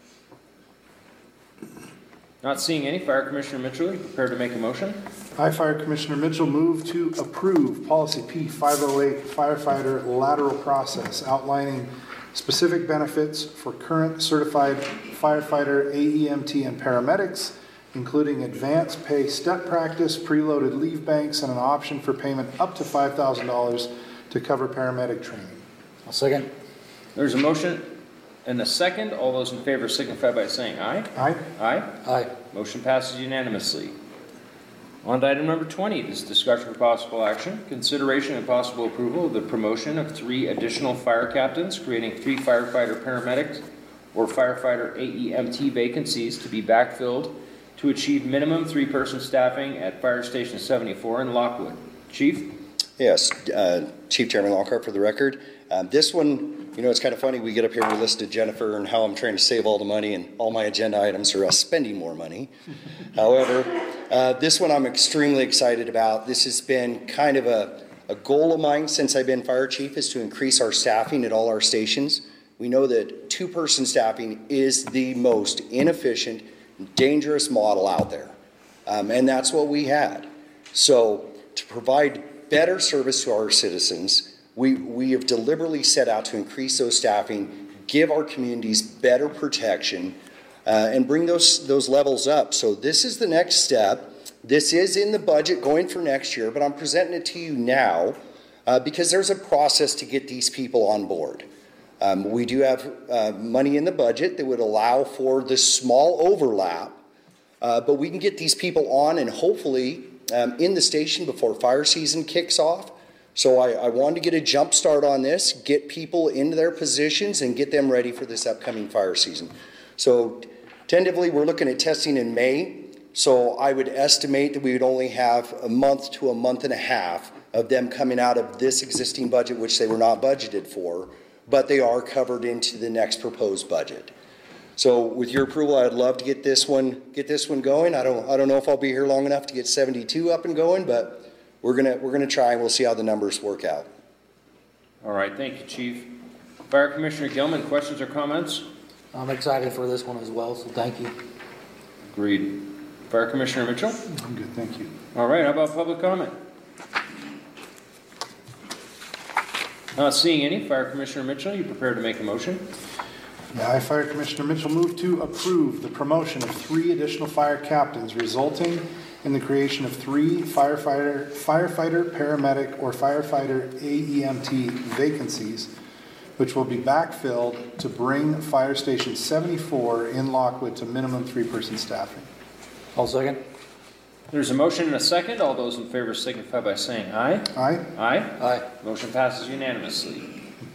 Not seeing any. Fire Commissioner Mitchell, are you prepared to make a motion? I, Fire Commissioner Mitchell, move to approve policy P five oh eight, firefighter lateral process, outlining specific benefits for current certified firefighter, A E M T, and paramedics, including advanced pay step practice, preloaded leave banks, and an option for payment up to five thousand dollars to cover paramedic training. I'll second. There's a motion and a second. All those in favor signify by saying aye. Aye. Aye. Aye. Motion passes unanimously. On to item number twenty, this is discussion for possible action, consideration and possible approval of the promotion of three additional fire captains, creating three firefighter paramedic or firefighter A E M T vacancies to be backfilled to achieve minimum three-person staffing at Fire Station seventy-four in Lockwood. Chief? Yes, uh, Chief Jeremy Longcar for the record. Um, this one, you know, it's kind of funny. We get up here and we listen to Jennifer and how I'm trying to save all the money, and all my agenda items are us spending more money. However, uh, this one I'm extremely excited about. This has been kind of a, a goal of mine since I've been fire chief, is to increase our staffing at all our stations. We know that two-person staffing is the most inefficient, dangerous model out there. Um, and that's what we had. So to provide better service to our citizens, we, we have deliberately set out to increase those staffing, give our communities better protection, uh, and bring those, those levels up. So this is the next step. This is in the budget going for next year, but I'm presenting it to you now uh, because there's a process to get these people on board. Um, we do have uh, money in the budget that would allow for this small overlap, uh, but we can get these people on and hopefully um, in the station before fire season kicks off. So I, I wanted to get a jump start on this, get people into their positions and get them ready for this upcoming fire season. So tentatively, we're looking at testing in May. So I would estimate that we would only have a month to a month and a half of them coming out of this existing budget, which they were not budgeted for, but they are covered into the next proposed budget. So with your approval, I'd love to get this one get this one going. I don't I don't know if I'll be here long enough to get seventy-two up and going, but we're gonna we're gonna try and we'll see how the numbers work out. All right, thank you, Chief. Fire Commissioner Gilman, questions or comments? I'm excited for this one as well, so thank you. Agreed. Fire Commissioner Mitchell? I'm good, thank you. All right, how about public comment? Not seeing any. Fire Commissioner Mitchell, you prepared to make a motion? Yeah, I, Fire Commissioner Mitchell, move to approve the promotion of three additional fire captains, resulting in the creation of three firefighter, firefighter, paramedic, or firefighter A E M T vacancies, which will be backfilled to bring Fire Station seventy-four in Lockwood to minimum three-person staffing. I'll second. There's a motion and a second. All those in favor signify by saying aye. Aye. Aye. Aye. Motion passes unanimously.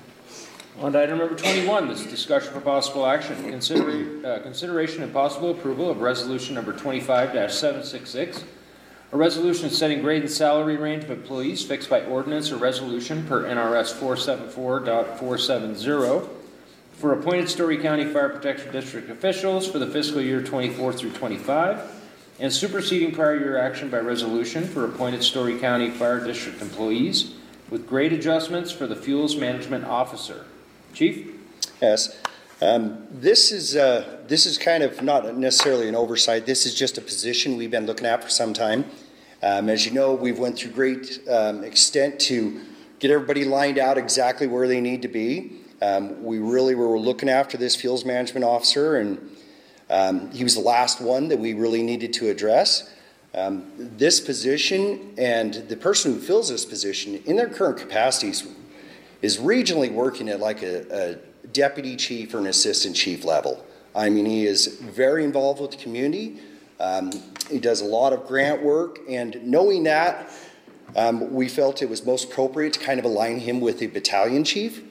On to item number twenty-one, this is discussion for possible action. Consider, uh, consideration and possible approval of resolution number twenty-five dash seven sixty-six, a resolution setting grade and salary range of employees fixed by ordinance or resolution per N R S four seventy-four point four seven zero for appointed Story County Fire Protection District officials for the fiscal year twenty-four through twenty-five, and superseding prior year action by resolution for appointed Story County Fire District employees with grade adjustments for the Fuels Management Officer. Chief? Yes. Um, this is uh, this is kind of not necessarily an oversight. This is just a position we've been looking at for some time. Um, as you know, we've went through great um, extent to get everybody lined out exactly where they need to be. Um, we really were looking after this Fuels Management Officer, and um, he was the last one that we really needed to address. Um, this position and the person who fills this position in their current capacities is regionally working at like a, a deputy chief or an assistant chief level. I mean, he is very involved with the community. Um, he does a lot of grant work, and knowing that, um, we felt it was most appropriate to kind of align him with a battalion chief.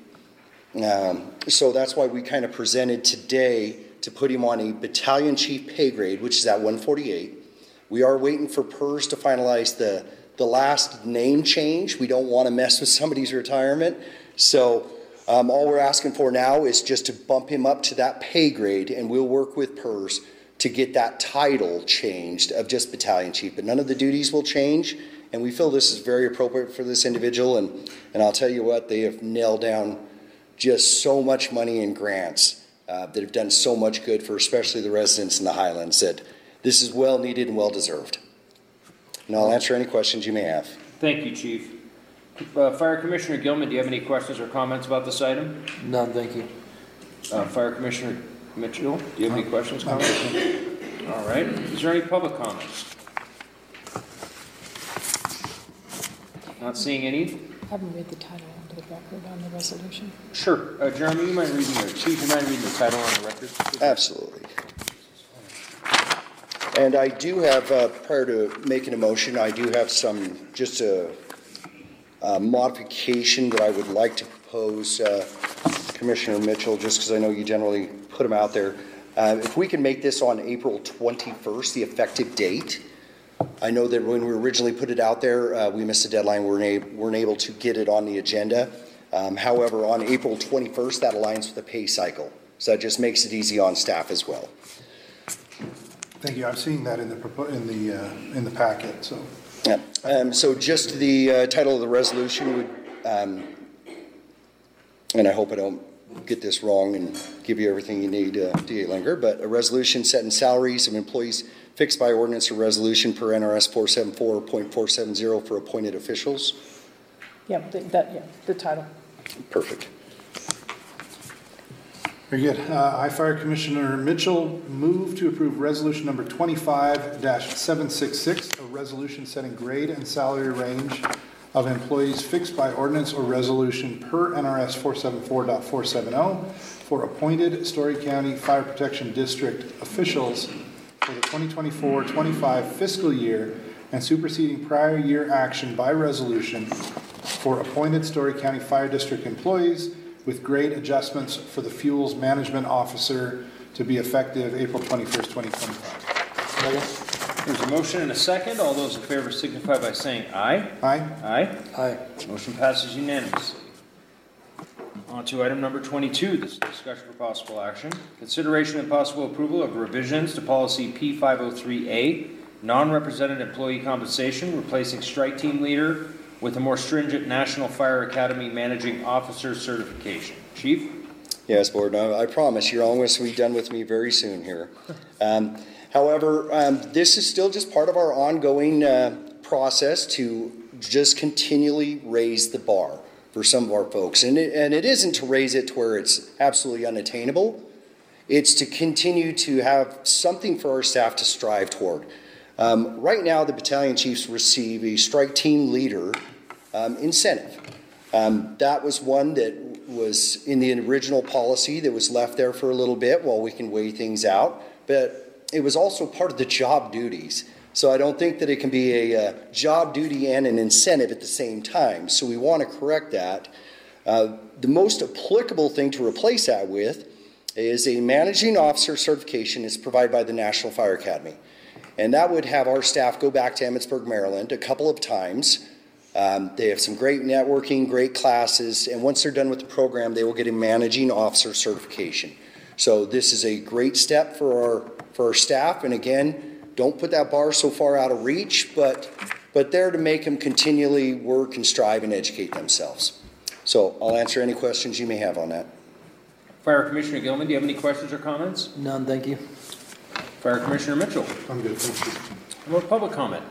Um, so that's why we kind of presented today to put him on a battalion chief pay grade, which is at one forty-eight. We are waiting for P E R S to finalize the, the last name change. We don't want to mess with somebody's retirement. So um, all we're asking for now is just to bump him up to that pay grade, and we'll work with P E R S to get that title changed of just battalion chief. But none of the duties will change, and we feel this is very appropriate for this individual. And, and I'll tell you what, they have nailed down just so much money in grants uh, that have done so much good for especially the residents in the Highlands, that this is well needed and well deserved. And I'll answer any questions you may have. Thank you, Chief. Uh, Fire Commissioner Gilman, do you have any questions or comments about this item? None, thank you. Uh, Fire Commissioner Mitchell, do you have any questions, comments? All right. Is there any public comments? Not seeing any. Have them read the title onto the record on the resolution. Sure. Uh, Jeremy, you mind reading the Chief? You mind reading the title on the record? Absolutely. And I do have, uh, prior to making a motion, I do have some, just a, a modification that I would like to propose, uh, Commissioner Mitchell, just because I know you generally put them out there. Uh, if we can make this on April twenty-first, the effective date. I know that when we originally put it out there, uh, we missed a deadline. We weren't, weren't able to get it on the agenda. Um, however, on April twenty-first, that aligns with the pay cycle. So that just makes it easy on staff as well. Thank you. I'm seeing that in the in the uh, in the packet. So, yeah. Um, so just the uh, title of the resolution would, um, and I hope I don't get this wrong and give you everything you need, uh, D A Linger, but a resolution setting salaries of employees fixed by ordinance or resolution per N R S four seventy-four point four seven zero for appointed officials. Yeah, the, that yeah, the title. Perfect. Very good. Uh, I, Fire Commissioner Mitchell, move to approve resolution number twenty-five dash seven sixty-six, a resolution setting grade and salary range of employees fixed by ordinance or resolution per N R S four seventy-four point four seventy for appointed Story County Fire Protection District officials for the twenty twenty-four twenty-five fiscal year and superseding prior year action by resolution for appointed Story County Fire District employees with grade adjustments for the Fuels Management Officer to be effective April twenty-first, twenty twenty-five. There's a motion and a second. All those in favor signify by saying aye. Aye. Aye. Aye. Motion passes unanimously. On to item number twenty-two, this is discussion for possible action. Consideration and possible approval of revisions to policy P five oh three A, non-represented employee compensation, replacing strike team leader with a more stringent National Fire Academy Managing Officer certification. Chief? Yes, Board. No, I promise you're almost to be done with me very soon here. Um, however, um, this is still just part of our ongoing uh, process to just continually raise the bar for some of our folks. And it, and it isn't to raise it to where it's absolutely unattainable. It's to continue to have something for our staff to strive toward. Um, right now, the battalion chiefs receive a strike team leader um, incentive. Um, that was one that was in the original policy that was left there for a little bit while we can weigh things out. But it was also part of the job duties. So I don't think that it can be a, a job duty and an incentive at the same time. So we want to correct that. Uh, the most applicable thing to replace that with is a managing officer certification is provided by the National Fire Academy. And that would have our staff go back to Emmitsburg, Maryland a couple of times. Um, they have some great networking, great classes, and once they're done with the program, they will get a managing officer certification. So this is a great step for our, for our staff, and again, don't put that bar so far out of reach, but, but there to make them continually work and strive and educate themselves. So I'll answer any questions you may have on that. Fire Commissioner Gilman, do you have any questions or comments? None, thank you. Fire Commissioner Mitchell. I'm good, thank you. How about public comment?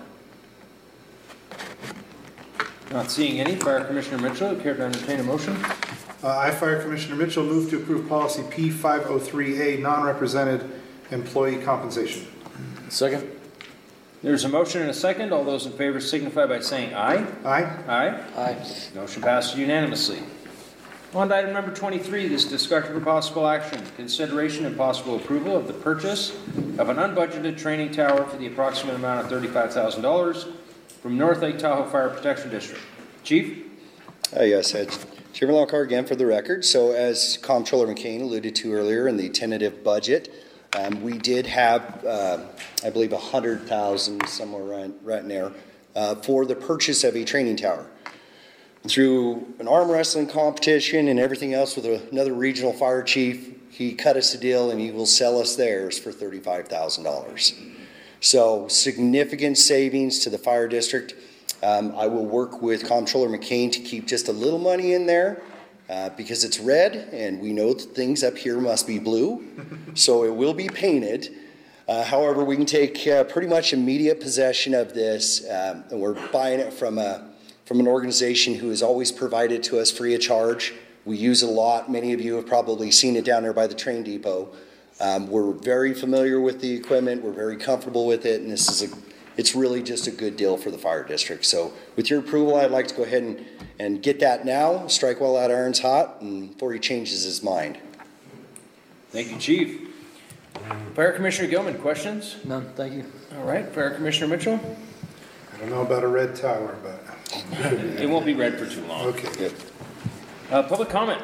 Not seeing any. Fire Commissioner Mitchell, care to entertain a motion? Uh, I, Fire Commissioner Mitchell, move to approve policy P five oh three A, non-represented employee compensation. Second. There's a motion and a second. All those in favor signify by saying aye. Aye. Aye. Aye. Motion passes unanimously. On to item number twenty-three, this is discussion for possible action. Consideration and possible approval of the purchase of an unbudgeted training tower for the approximate amount of thirty-five thousand dollars from North Lake Tahoe Fire Protection District. Chief? Uh, yes, uh, Chairman Longcar again for the record. So as Comptroller McCain alluded to earlier in the tentative budget, um, we did have, uh, I believe, one hundred thousand dollars somewhere right, right in there uh, for the purchase of a training tower. Through an arm wrestling competition and everything else with another regional fire chief, he cut us a deal and he will sell us theirs for thirty-five thousand dollars. So significant savings to the fire district. Um, I will work with Comptroller McCain to keep just a little money in there uh, because it's red and we know that things up here must be blue. So it will be painted. Uh, however, we can take uh, pretty much immediate possession of this um, and we're buying it from a from an organization who has always provided to us free of charge. We use it a lot. Many of you have probably seen it down there by the train depot. Um, we're very familiar with the equipment. We're very comfortable with it, and this is a, it's really just a good deal for the fire district. So with your approval, I'd like to go ahead and, and get that now, strike while that iron's hot, and before he changes his mind. Thank you, Chief. Fire Commissioner Gilman, questions? None, thank you. All right, Fire Commissioner Mitchell? I don't know about a red tower, but... It won't be red for too long. Okay. Yep. Uh, public comment?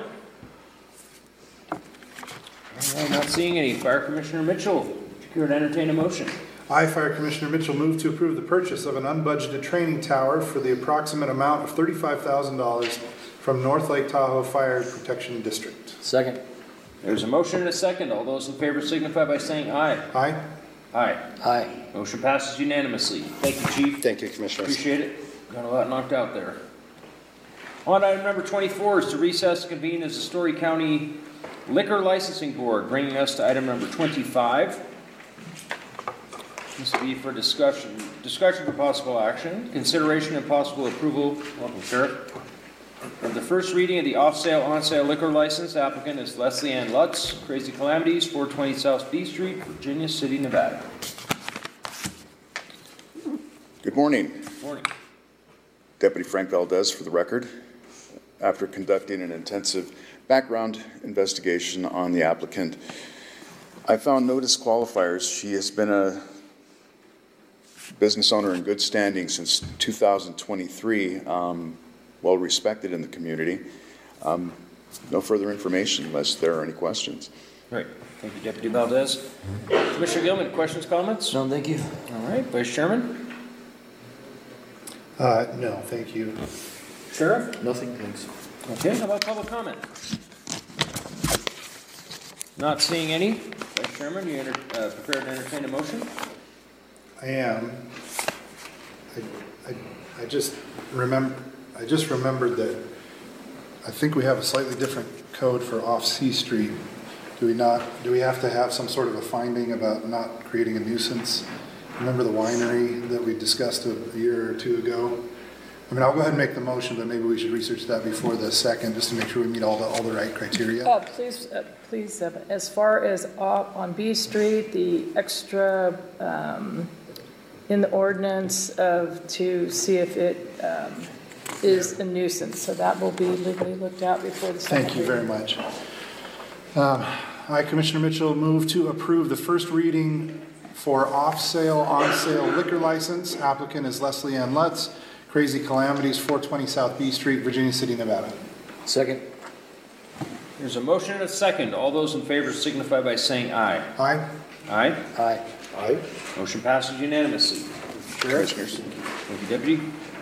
All right, not seeing any. Fire Commissioner Mitchell, would you care to entertain a motion? I, Fire Commissioner Mitchell, move to approve the purchase of an unbudgeted training tower for the approximate amount of thirty-five thousand dollars from North Lake Tahoe Fire Protection District. Second. There's a motion and a second. All those in favor signify by saying aye. Aye. Aye. Aye. Motion Motion passes unanimously. Thank you, Chief. Thank you, Commissioners. Appreciate it. Got a lot knocked out there. On item number twenty-four is to recess and convene as the Story County Liquor Licensing Board, bringing us to item number twenty-five. This will be for discussion. Discussion for possible action, consideration and possible approval, welcome Sheriff, of the first reading of the off-sale, on-sale liquor license. Applicant is Leslie Ann Lutz, Crazy Calamities, four twenty South B Street, Virginia City, Nevada. Good morning. Morning. Deputy Frank Valdez for the record. After conducting an intensive background investigation on the applicant, I found no disqualifiers. She has been a business owner in good standing since two thousand twenty-three, um, well respected in the community. Um, no further information unless there are any questions. Great. Thank you, Deputy Valdez. Commissioner Gilman, questions, comments? No, thank you. All right. Vice Chairman? Uh, no, thank you. Sheriff? Nothing, thanks. Okay. How about public comment? Not seeing any. Vice Chairman, you enter, uh, prepared to entertain a motion? I am. I, I, I just remember, I just remembered that I think we have a slightly different code for off C Street. Do we not, do we have to have some sort of a finding about not creating a nuisance? Remember the winery that we discussed a, a year or two ago? I mean, I'll go ahead and make the motion, but maybe we should research that before the second, just to make sure we meet all the, all the right criteria. Uh, please, uh, please, uh, as far as off on B Street, the extra, um, in the ordinance of, to see if it, um, is a nuisance. So that will be legally looked at before the second. Thank you very much. Um, I, Commissioner Mitchell, move to approve the first reading for off-sale, on-sale liquor license. Applicant is Leslie Ann Lutz, Crazy Calamities, four twenty South B Street, Virginia City, Nevada. Second. There's a motion and a second. All those in favor signify by saying aye. Aye. Aye. Aye. Aye. Motion passes unanimously. Commissioners. Thank you, Deputy.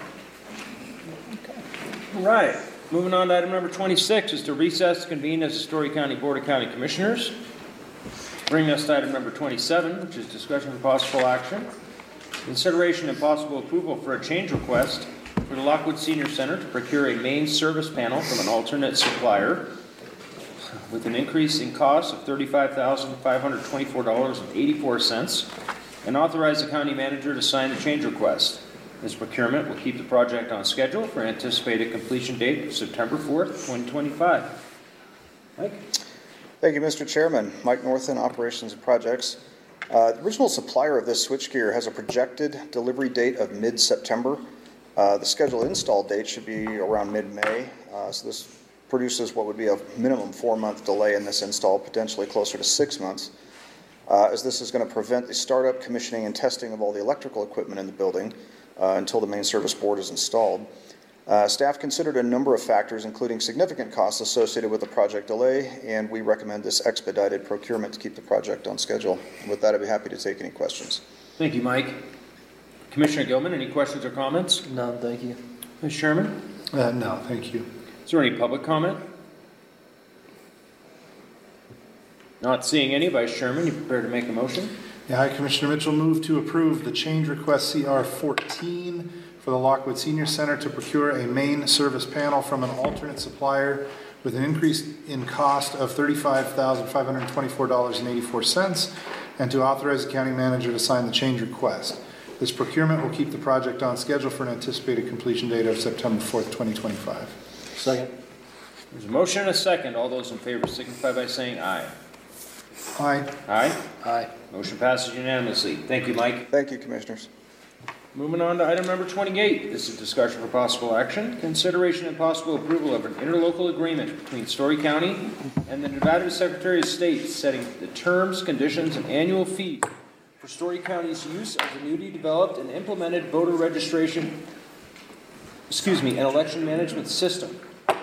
All right. Moving on to item number twenty-six is to recess to convene as the Story County Board of County Commissioners. Bringing us to item number twenty-seven, which is discussion and possible action. Consideration and possible approval for a change request for the Lockwood Senior Center to procure a main service panel from an alternate supplier with an increase in cost of thirty-five thousand five hundred twenty-four dollars and eighty-four cents and authorize the county manager to sign the change request. This procurement will keep the project on schedule for anticipated completion date of September fourth, twenty twenty-five. Mike? Thank you, Mister Chairman. Mike Northen, Operations and Projects. Uh, the original supplier of this switchgear has a projected delivery date of mid-September. Uh, the scheduled install date should be around mid-May. Uh, so this produces what would be a minimum four-month delay in this install, potentially closer to six months, uh, as this is going to prevent the startup, commissioning, and testing of all the electrical equipment in the building uh, until the main service board is installed. Uh, staff considered a number of factors, including significant costs associated with the project delay, and we recommend this expedited procurement to keep the project on schedule. With that, I'd be happy to take any questions. Thank you, Mike. Commissioner Gilman, any questions or comments? None, thank you. Miz Sherman? Uh, no, thank you. Is there any public comment? Not seeing any. Vice Chairman, you prepared to make a motion? Yeah, I, Commissioner Mitchell, move to approve the change request C R fourteen for the Lockwood Senior Center to procure a main service panel from an alternate supplier with an increase in cost of thirty-five thousand five hundred twenty-four dollars and eighty-four cents and to authorize the county manager to sign the change request. This procurement will keep the project on schedule for an anticipated completion date of September fourth, twenty twenty-five. Second. There's a motion and a second. All those in favor signify by saying aye. Aye. Aye. Aye. Motion passes unanimously. Thank you, Mike. Thank you, Commissioners. Moving on to item number twenty-eight. This is discussion for possible action. Consideration and possible approval of an interlocal agreement between Story County and the Nevada Secretary of State setting the terms, conditions, and annual fee for Story County's use of the newly developed and implemented voter registration, excuse me, and election management system.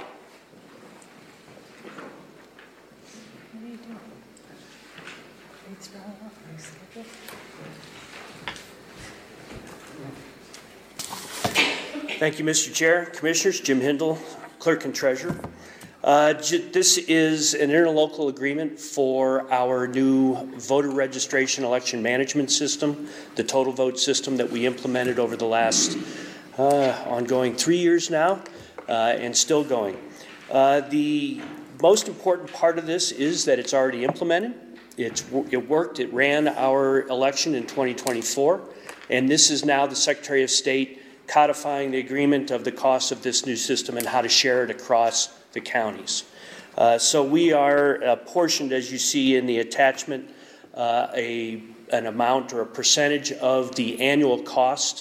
Thank you, Mister Chair. Commissioners, Jim Hindle, Clerk and Treasurer. Uh, this is an interlocal agreement for our new voter registration election management system, the total vote system that we implemented over the last uh, ongoing three years now uh, and still going. Uh, the most important part of this is that it's already implemented. It's, it worked. It ran our election in twenty twenty-four, and this is now the Secretary of State codifying the agreement of the cost of this new system and how to share it across the counties. Uh, so we are apportioned, as you see in the attachment, uh, a, an amount or a percentage of the annual cost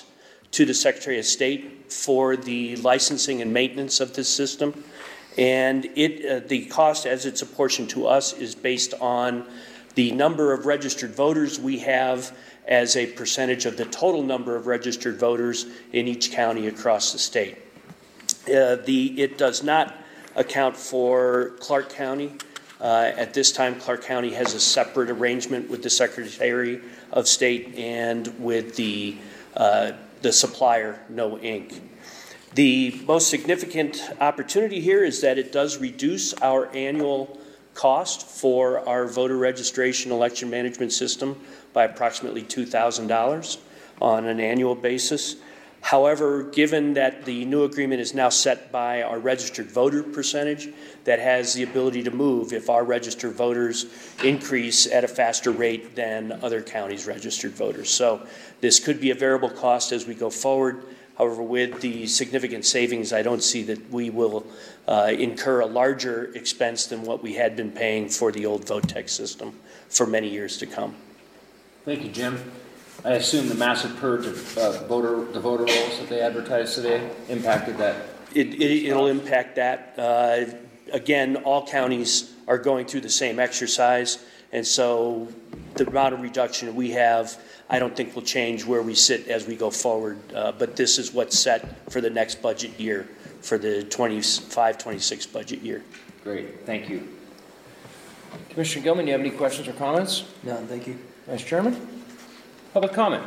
to the Secretary of State for the licensing and maintenance of this system. And it, uh, the cost as it's apportioned to us is based on the number of registered voters we have as a percentage of the total number of registered voters in each county across the state. Uh, the, it does not account for Clark County. Uh, at this time, Clark County has a separate arrangement with the Secretary of State and with the, uh, the supplier, No Incorporated. The most significant opportunity here is that it does reduce our annual cost for our voter registration election management system by approximately two thousand dollars on an annual basis. However, given that the new agreement is now set by our registered voter percentage, that has the ability to move if our registered voters increase at a faster rate than other counties' registered voters. So this could be a variable cost as we go forward. However, with the significant savings, I don't see that we will uh, incur a larger expense than what we had been paying for the old VoteTech system for many years to come. Thank you, Jim. I assume the massive purge of uh, voter, the voter rolls that they advertised today impacted that. It, it, it'll impact that. Uh, again, all counties are going through the same exercise, and so the amount of reduction we have, I don't think will change where we sit as we go forward. Uh, but this is what's set for the next budget year, for the twenty-five twenty-six budget year. Great, thank you. Commissioner Gilman, do you have any questions or comments? None, thank you. Vice Chairman? Public comment?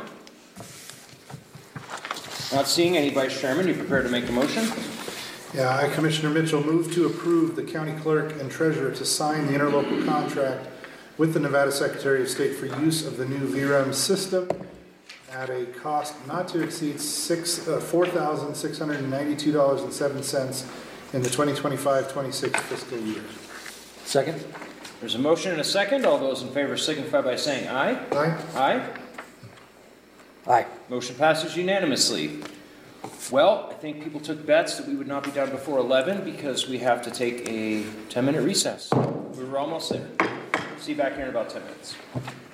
Not seeing any, Vice Chairman. You prepared to make a motion? Yeah, I, Commissioner Mitchell, move to approve the county clerk and treasurer to sign the interlocal contract with the Nevada Secretary of State for use of the new V R E M system at a cost not to exceed six, uh, four thousand six hundred ninety-two dollars and seven cents in the twenty twenty-five twenty-six fiscal year. Second. There's a motion and a second. All those in favor signify by saying aye. Aye. Aye. Aye. Motion passes unanimously. Well, I think people took bets that we would not be done before eleven because we have to take a ten minute recess. We were almost there. See you back here in about ten minutes.